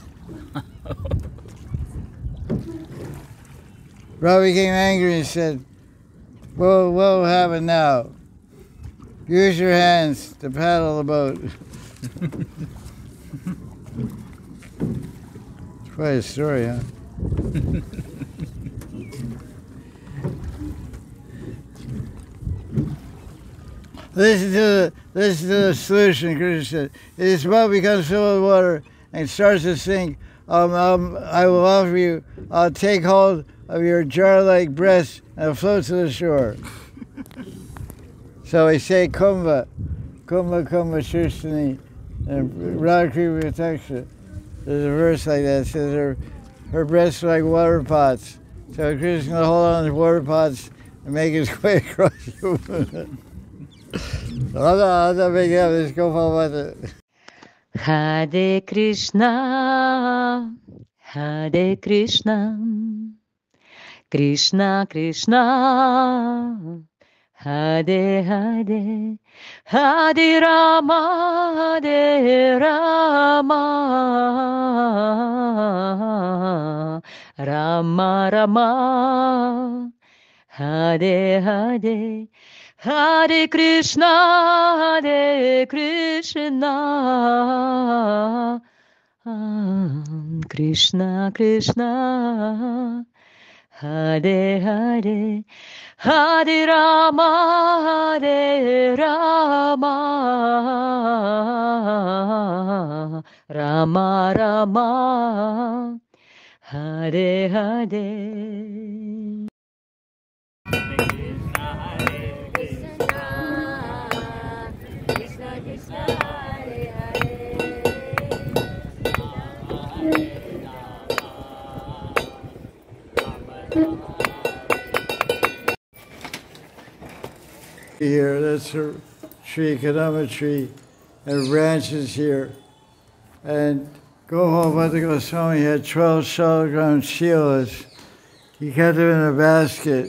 Radharani became angry and said, well, what will happen now? Use your hands to paddle the boat. It's quite a story, huh? Listen to the listen to the solution, Krishna said. If this boat becomes filled with water and starts to sink, um, um, I will offer you, I'll take hold of your jar-like breast and float to the shore. So we say Kumbha, Kumbha Kumbha Shristani, and Radhakripa Prataksha. There's a verse like that, it says her, her breasts are like water pots. So Krishna's going to hold on to water pots and make his way across the I'm not, I'm not making up, let's go for it. Hare Krishna, Hare Krishna, Krishna Krishna, Hare Hare, Hare Rama, Hare Rama, Rama Rama, Hare Hare, Hare Krishna, Hare Krishna, Krishna Krishna, Hare Hare, Hare Rama, Hare Rama, Rama Rama, Hare Hare. Here, that's a tree, Kadamba tree, and branches here. And Gopalabhatta Goswami had twelve shalagram shilas. He kept them in a basket.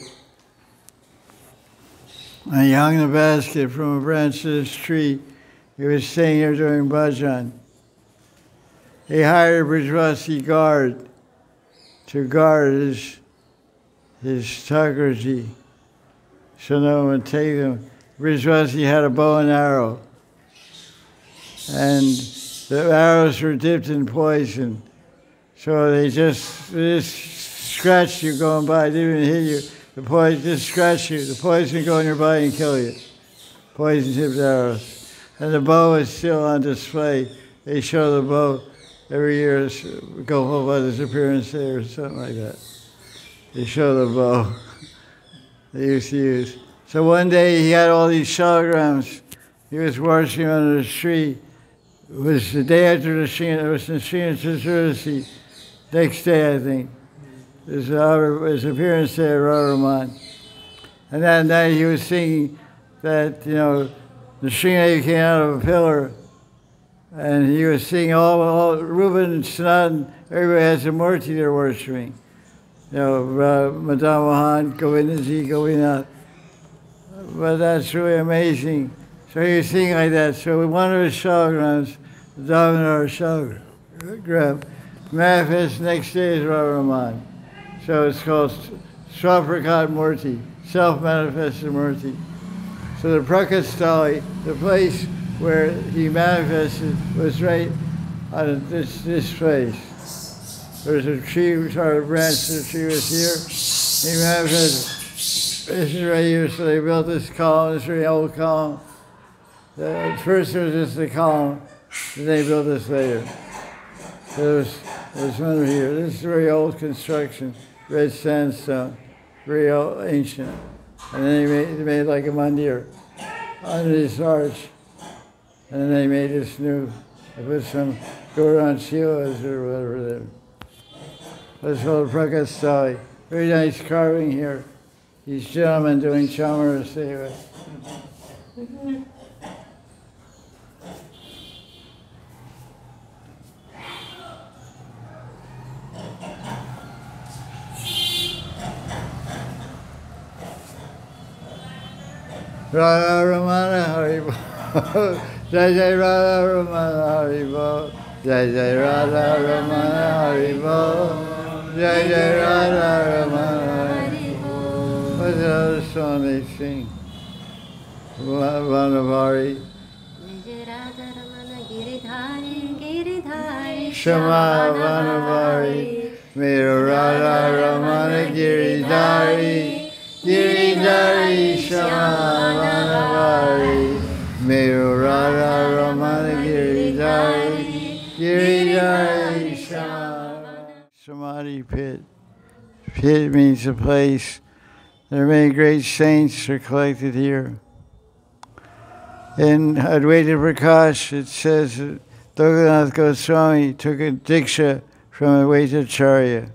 And he hung the basket from a branch of this tree. He was staying here doing bhajan. He hired a Brajvasi guard to guard his, his Thakurji, so no one would take them. Brajvasi had a bow and arrow, and the arrows were dipped in poison, so they just, they just scratched you going by, they didn't even hit you. The poison just scratch you. The poison can go in your body and kill you. Poison tipped arrows. And the bow is still on display. They show the bow every year. Gopal Bhatta's appearance day or something like that. They show the bow they used to use. So one day he had all these shalagrams. He was worshiping under a tree. It was the day after the Srinath, it was the Srinath Chaturdashi. Next day, I think. It was his appearance day at Radharaman. And that night he was singing that, you know, the Srinath came out of a pillar. And he was singing all, all Ruben and Sanatan, everybody has a Murti they're worshiping. You know, uh, Madan Mohan, Govindaji, Govinath. But that's really amazing. So he was singing like that. So one of his shalagrams, the Damodar shalagram, manifests next day is Radharaman. So it's called Swaprakat Murti, self-manifested Murti. So the Prakastali, the place where he manifested, was right on this, this place. There's a tree, we saw a branch, the tree was here. He manifested. This is right here, so they built this column, this very old column. At first it was just a column, then they built this later. There's, there's one here. This is a very old construction, red sandstone, very old, ancient. And then they made, they made like a mandir under this arch. And then they made this new, they put some Gaurang Shilas or whatever there. That's called Prakastali. Very nice carving here. These gentlemen doing Chamara Seva. Radha Ramana Haribo. Jai Jai Radha Ramana Haribo. Jai Jai Radha Ramana Haribo. Jai Jai Radha Ramana Haribo. What's the other song they sing? Vanavari. Shama Vanavari. Mera Radha Ramana Giridhari. Giridhari Shama Vanavari. Mera Radha Ramana Giridhari. Giridhari Shama. Samadhi pit. Pit means a place. There are many great saints are collected here. In Advaita Prakash, it says that Lokanath Goswami took a diksha from Advaita Acharya.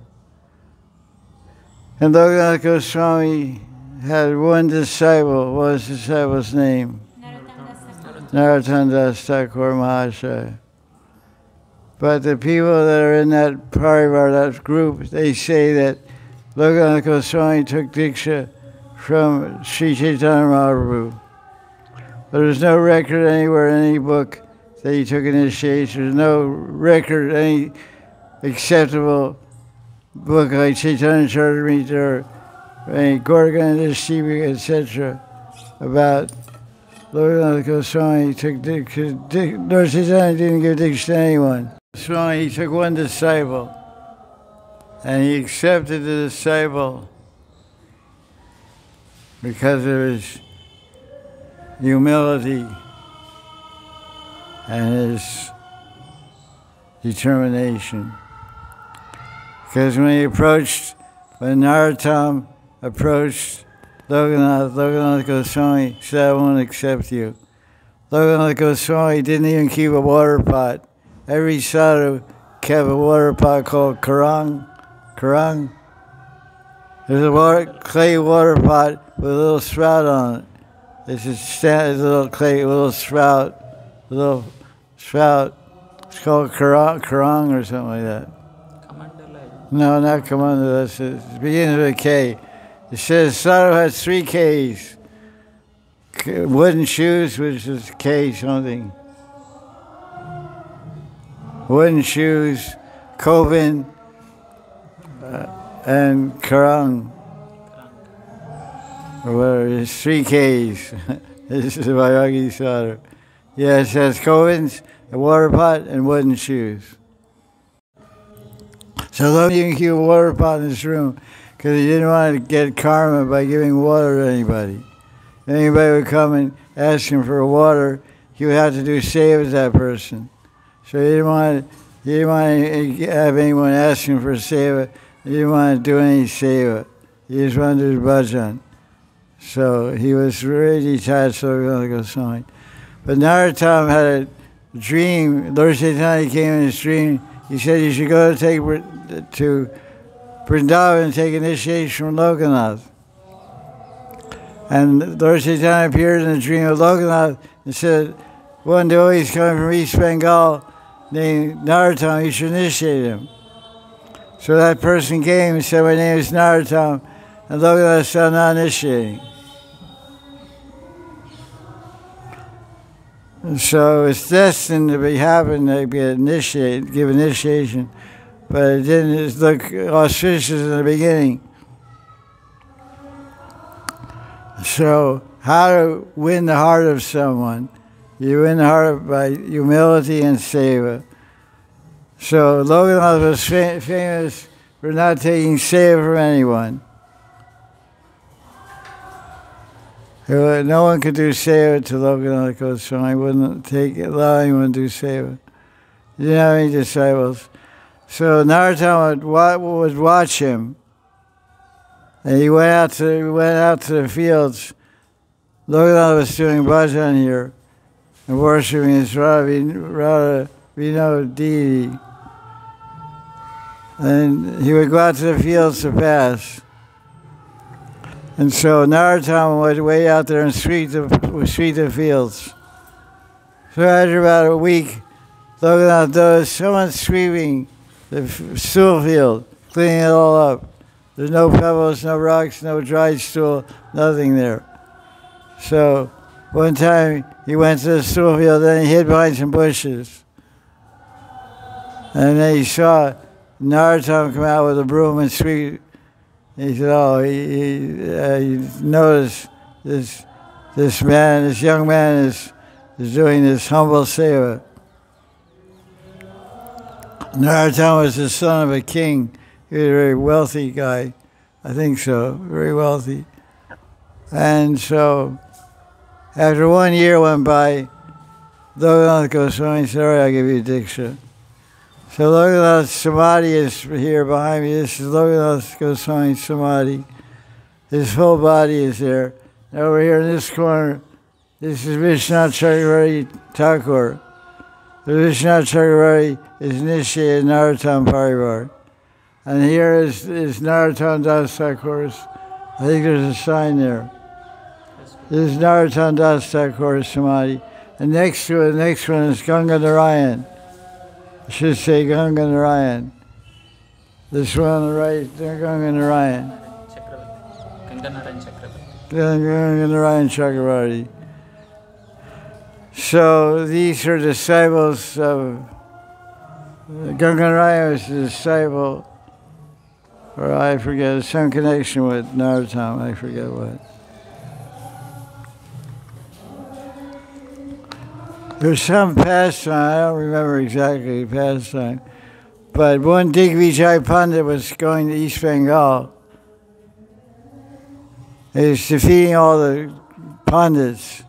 And Lokanath Goswami had one disciple. What was the disciple's name? Narottam Das Thakur Mahashaya. But the people that are in that parivar, that group, they say that Lokanath Goswami took diksha from Sri Chaitanya Mahaprabhu. But there's no record anywhere in any book that he took initiation. There's no record, any acceptable book like Chaitanya Charitamrita or any Gorganda Shivika, et cetera, about Lokanath Goswami took diksha. Lord Chaitanya didn't give diksha to anyone. Goswami, he took one disciple, and he accepted the disciple because of his humility and his determination. Because when he approached, when Narottam approached Lokanath, Lokanath Goswami said, I won't accept you. Lokanath Goswami didn't even keep a water pot. Every sadhu kept a water pot called Karang. Karang. There's a water, clay water pot with a little spout on it. It's a, stand, it's a little clay, a little spout, a little spout. It's called Karang, Karang or something like that. No, not Kamanda. That's it. It begins with a K. It says sadhu has three Ks. Wooden shoes, which is K something. Wooden shoes, Kovin, uh, and Karang. Or whatever, it's three Ks. This is Vairagi Sadhu. Yeah, it says Kovins, a water pot, and wooden shoes. So don't even keep a water pot in this room, because he didn't want to get karma by giving water to anybody. If anybody would come and ask him for water, he would have to do seva to that person. So he didn't want to, he didn't want to have anyone ask him for seva. He didn't want to do any seva. He just wanted to do bhajan. So he was really detached from Lord Goswami. But Narottam had a dream. Lord Chaitanya came in his dream. He said you should go to take to Vrindavan and take initiation from Lokanath. And Lord Chaitanya appeared in the dream of Lokanath and said, one day he's coming from East Bengal named Narottam, you should initiate him. So that person came and said, my name is Narottam, and Lokanath said, I'm not initiating. And so it's destined to be happen to be initiated, give initiation, but it didn't look auspicious in the beginning. So how to win the heart of someone? You win the heart by humility and seva. So Lokanath was fam- famous for not taking seva from anyone. No one could do seva to Lokanath Goswami. He wouldn't take allow anyone to do seva. He didn't have any disciples. So Narottam would, wa- would watch him. And he went out to he went out to the fields. Lokanath was doing bhajan here and worshiping his Radha, Radha Vino deity. And he would go out to the fields to pass. And so Narottam would way out there and sweep the, sweep the fields. So after about a week, Lokanath noticed someone sweeping the stool field, cleaning it all up. There's no pebbles, no rocks, no dried stool, nothing there. So one time he went to the stool field, then he hid behind some bushes. And then he saw Narottam come out with a broom and sweep. He said, oh, he, he, uh, he noticed this this man, this young man is, is doing this humble seva. Narottam was the son of a king. He was a very wealthy guy. I think so, very wealthy. And so after one year went by, Lokanath Goswami said, all right, I'll give you Diksha. So Lokanath's Samadhi is here behind me. This is Lokanath Goswami's Samadhi. His whole body is there. And over here in this corner, this is Vishwanath Chakravarti Thakur. The Vishwanath Chakravarti is initiated Narottam Parivar. And here is, is Narottam Das Thakur's, I think there's a sign there. This is Narottam Das Thakur's Samadhi. And next to it, the next one is Ganga Narayan. I should say Ganga Narayan. This one on the right, Ganga Narayan. Ganga Narayan Chakravarti. Ganga Narayan Chakravarti. So these are disciples of Ganga Narayan was a disciple, or I forget, some connection with Narottam, I forget what. There's some pastime, I don't remember exactly the pastime, but one Digvijay Pandit was going to East Bengal. He was defeating all the Pandits.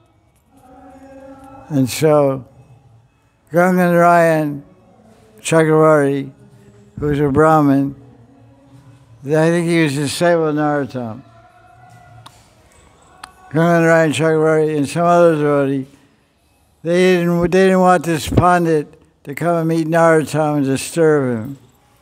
And so Ganga Narayan Chakravarti, who was a Brahmin, I think he was a disciple of Narottam. Ganga Narayan Chakravarti and some other devotee, They didn't, they didn't want this Pandit to come and meet Narottam and disturb him.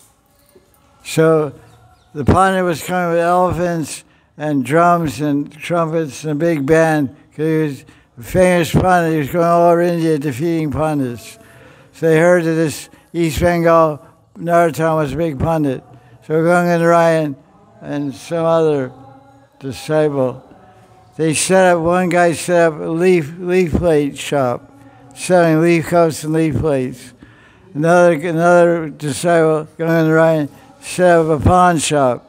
So the Pandit was coming with elephants and drums and trumpets and a big band, because he was a famous Pandit. He was going all over India defeating Pandits. So they heard that this East Bengal Narottam was a big Pandit. So Ganga Narayan and some other disciple, they set up, one guy set up a leaf, leaf plate shop, selling leaf cups and leaf plates. Another another disciple, Ganga Narayan, set up a pawn shop.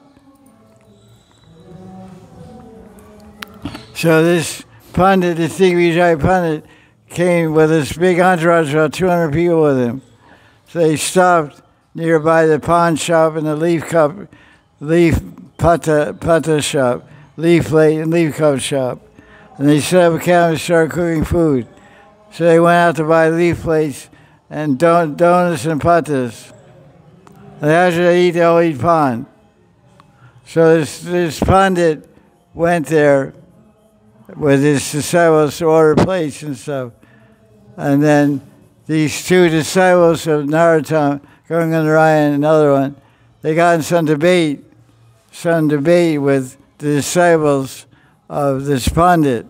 So this Pandit, this Digvijay Pandit, came with this big entourage, about two hundred people with him. So they stopped nearby the pawn shop and the leaf cup, leaf pata, pata shop, leaf plate and leaf cup shop. And they set up a camp and started cooking food. So they went out to buy leaf plates and don- donuts and patas. And after they eat, they all eat pan. So this, this pandit went there with his disciples to order plates and stuff. And then these two disciples of Narottam, Ganga Narayan and another one, they got in some debate, some debate with the disciples of this pandit.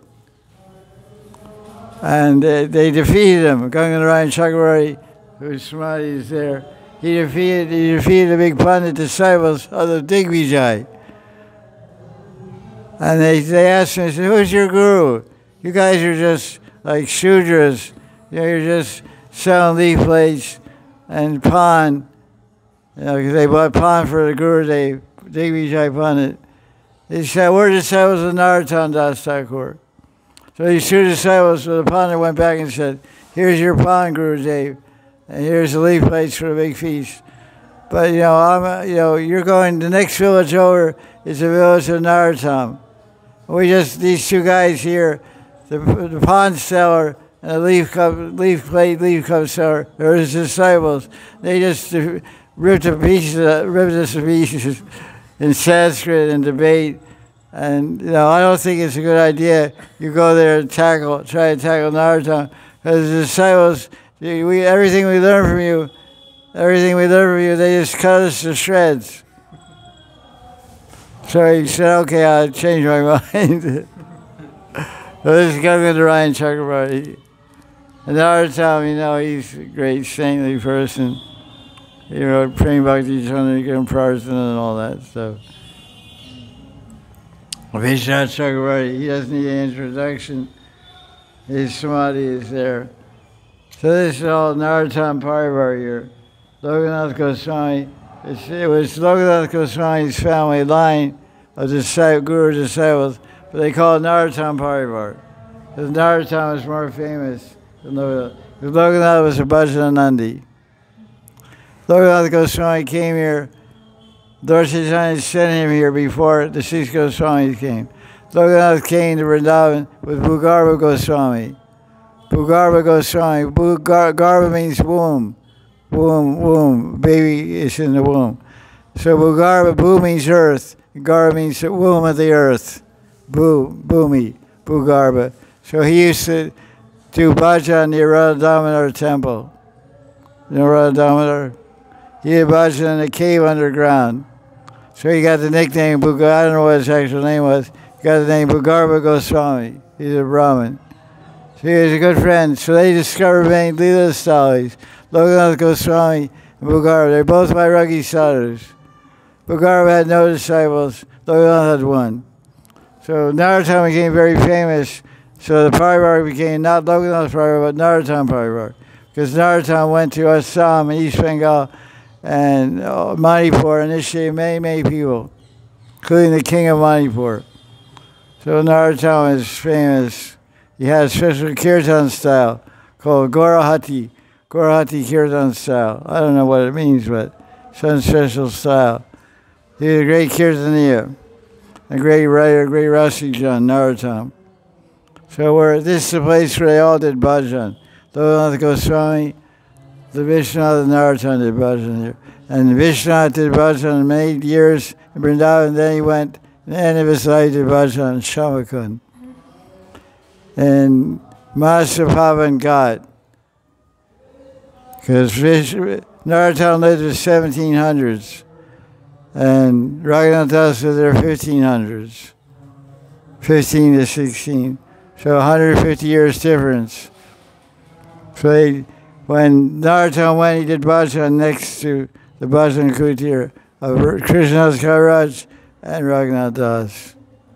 And they, they defeated him. Ganga Narayan Chakravarti, whose samadhi is there, he defeated, he defeated the big pandit disciples of the Digvijay. And they, they asked me, they said, who's your guru? You guys are just like Shudras. You know, you're just selling leaf plates and pan. You know, because they bought pan for the Guru, they Digvijay Pandit. They said, we're disciples of Narottam Das Thakur. So these two disciples of the Pandit went back and said, here's your pan, Gurudev, and here's the leaf plates for the big feast. But, you know, I'm, you know, you're going, the next village over is the village of Narottam. We just, these two guys here, the, the pond seller and the leaf cup, leaf plate, leaf cup seller, they're his disciples. They just ripped to pieces, ripped us to pieces in Sanskrit and debate. And, you know, I don't think it's a good idea you go there and tackle, try to tackle Narottam, because the disciples, we, everything we learn from you, everything we learn from you, they just cut us to shreds. So he said, okay, I'll change my mind. So this is Ganga Narayan Chakravarti. And Narottam, you know, he's a great saintly person. He wrote Prem Bhakti Chandrika Prarsana and all that stuff. Vishwanath Chakravarti, he doesn't need an introduction. His samadhi is there. So this is all Narottam Parivar here. Lokanath Goswami, it's, it was Lokanath Goswami's family line of the Guru disciples, but they call it Narottam Parivar. Because Narottam is more famous than Lokanath. Because Lokanath was a Bhajananandi. Lokanath Goswami came here. Lord Chaitanya sent him here before the six Goswamis came. Lokanath came to Vrindavan with Bhugarva Goswami. Bhugarva Goswami. Bhugarva means womb. Womb, womb. Baby is in the womb. So Bhugarva, Bhu means earth. Garva means the womb of the earth. Bhu, Bhumi, Bhugarva. So he used to do bhajan near Radha Damodar temple. You know Radha Damodar? He did bhajan in a cave underground. So he got the nickname Bhugarva. I don't know what his actual name was. He got the name Bhugarva Goswami. He's a Brahmin. So he was a good friend. So they discovered many Leela Stalis. Lokanath Goswami and Bhugarva. They're both Vairagi sadhus. Bhugarva had no disciples. Lokanath had one. So Narottam became very famous. So the Parivar became not Lokanath Parivar, but Narottam Parivar. Because Narottam went to Assam and East Bengal and uh, Manipur and initiated many, many people, including the king of Manipur. So Narottam is famous. He had a special kirtan style called Gaurahati. Gaurahati kirtan style. I don't know what it means, but some special style. He was a great kirtaniya, a great writer, a great Rasijan, Narottam. So we're, this is the place where they all did bhajan. Lokanath Goswami, the Vishwanath and Narottam did bhajan here. And Vishwanath did bhajan many years in Vrindavan, and then he went, at the end of his life, did bhajan in Shamakund. And Master Pavan Ghat. Because Narottam lived in the seventeen hundreds. And Raghunath Das was there fifteen hundreds. fifteen to sixteen. So one hundred fifty years difference. So they, when Narottam went, he did bhajan next to the bhajan kutir of Krishnadas Kaviraj and Raghunath Das.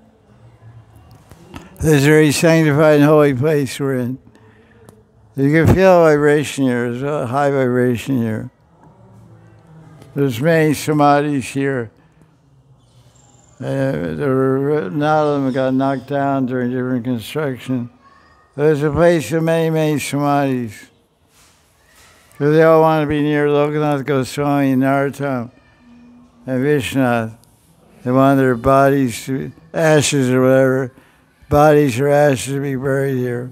This is a very sanctified and holy place we're in. You can feel vibration here. There's a high vibration here. There's many samadhis here. Uh, there were, none of them got knocked down during different construction. There's a place of many, many samadhis. Because they all want to be near Lokanath Goswami, Narottam, and Vishwanath. They want their bodies, to, ashes or whatever, bodies or ashes to be buried here.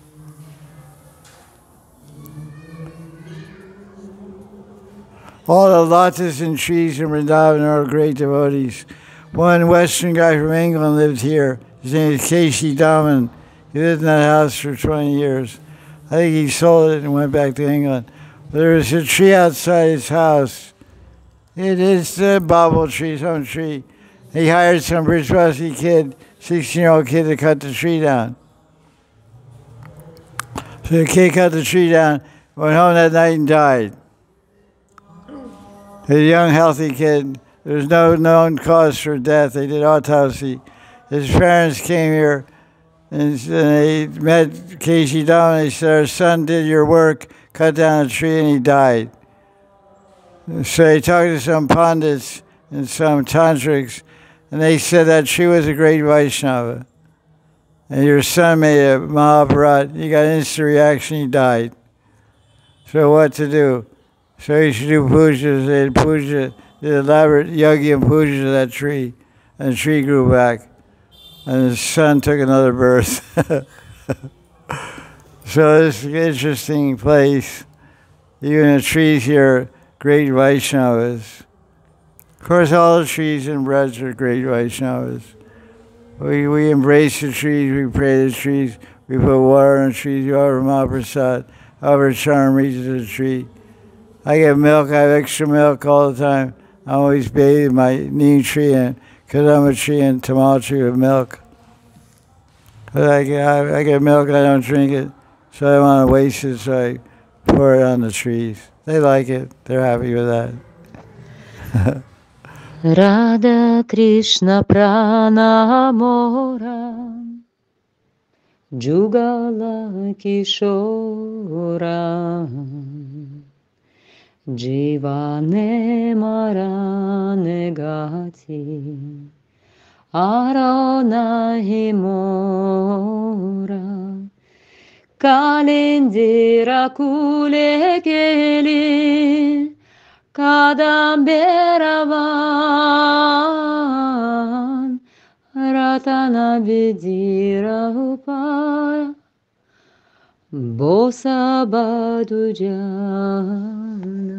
All the lotus and trees in Vrindavan are great devotees. One Western guy from England lived here. His name is K C Daman. He lived in that house for twenty years. I think he sold it and went back to England. There was a tree outside his house. It is a bobble tree, some tree. He hired some Brijwasi kid, sixteen-year-old kid, to cut the tree down. So the kid cut the tree down, went home that night and died. A young, healthy kid. There was no known cause for death. They did autopsy. His parents came here and they met K C Daman. They said, our son did your work, cut down a tree, and he died. So they talked to some pundits and some tantrics, and they said that tree was a great Vaishnava. And your son made a Mahabharat. He got an instant reaction, he died. So what to do? So he should do pujas. They did puja, did elaborate yogi and puja to that tree, and the tree grew back. And his son took another birth. So this is an interesting place. Even the trees here, great Vaishnavas. Of course, all the trees in Braj are great Vaishnavas. We, we embrace the trees, we pray to the trees, we put water on the trees, we offer Mahaprasad, offer charm reaches to the tree. I get milk, I have extra milk all the time. I always bathe my neem tree in, because I'm a tree and tamal tree with milk. But I get, I, I get milk, I don't drink it, so I don't want to waste it, so I pour it on the trees. They like it, they're happy with that. Radha Krishna Pranamora Jugala Kishora Jivane Marane Gati Arona Himora Kalindira Kule Keli Kadamberavan Ratana Vidira Upaya Bosa Badujana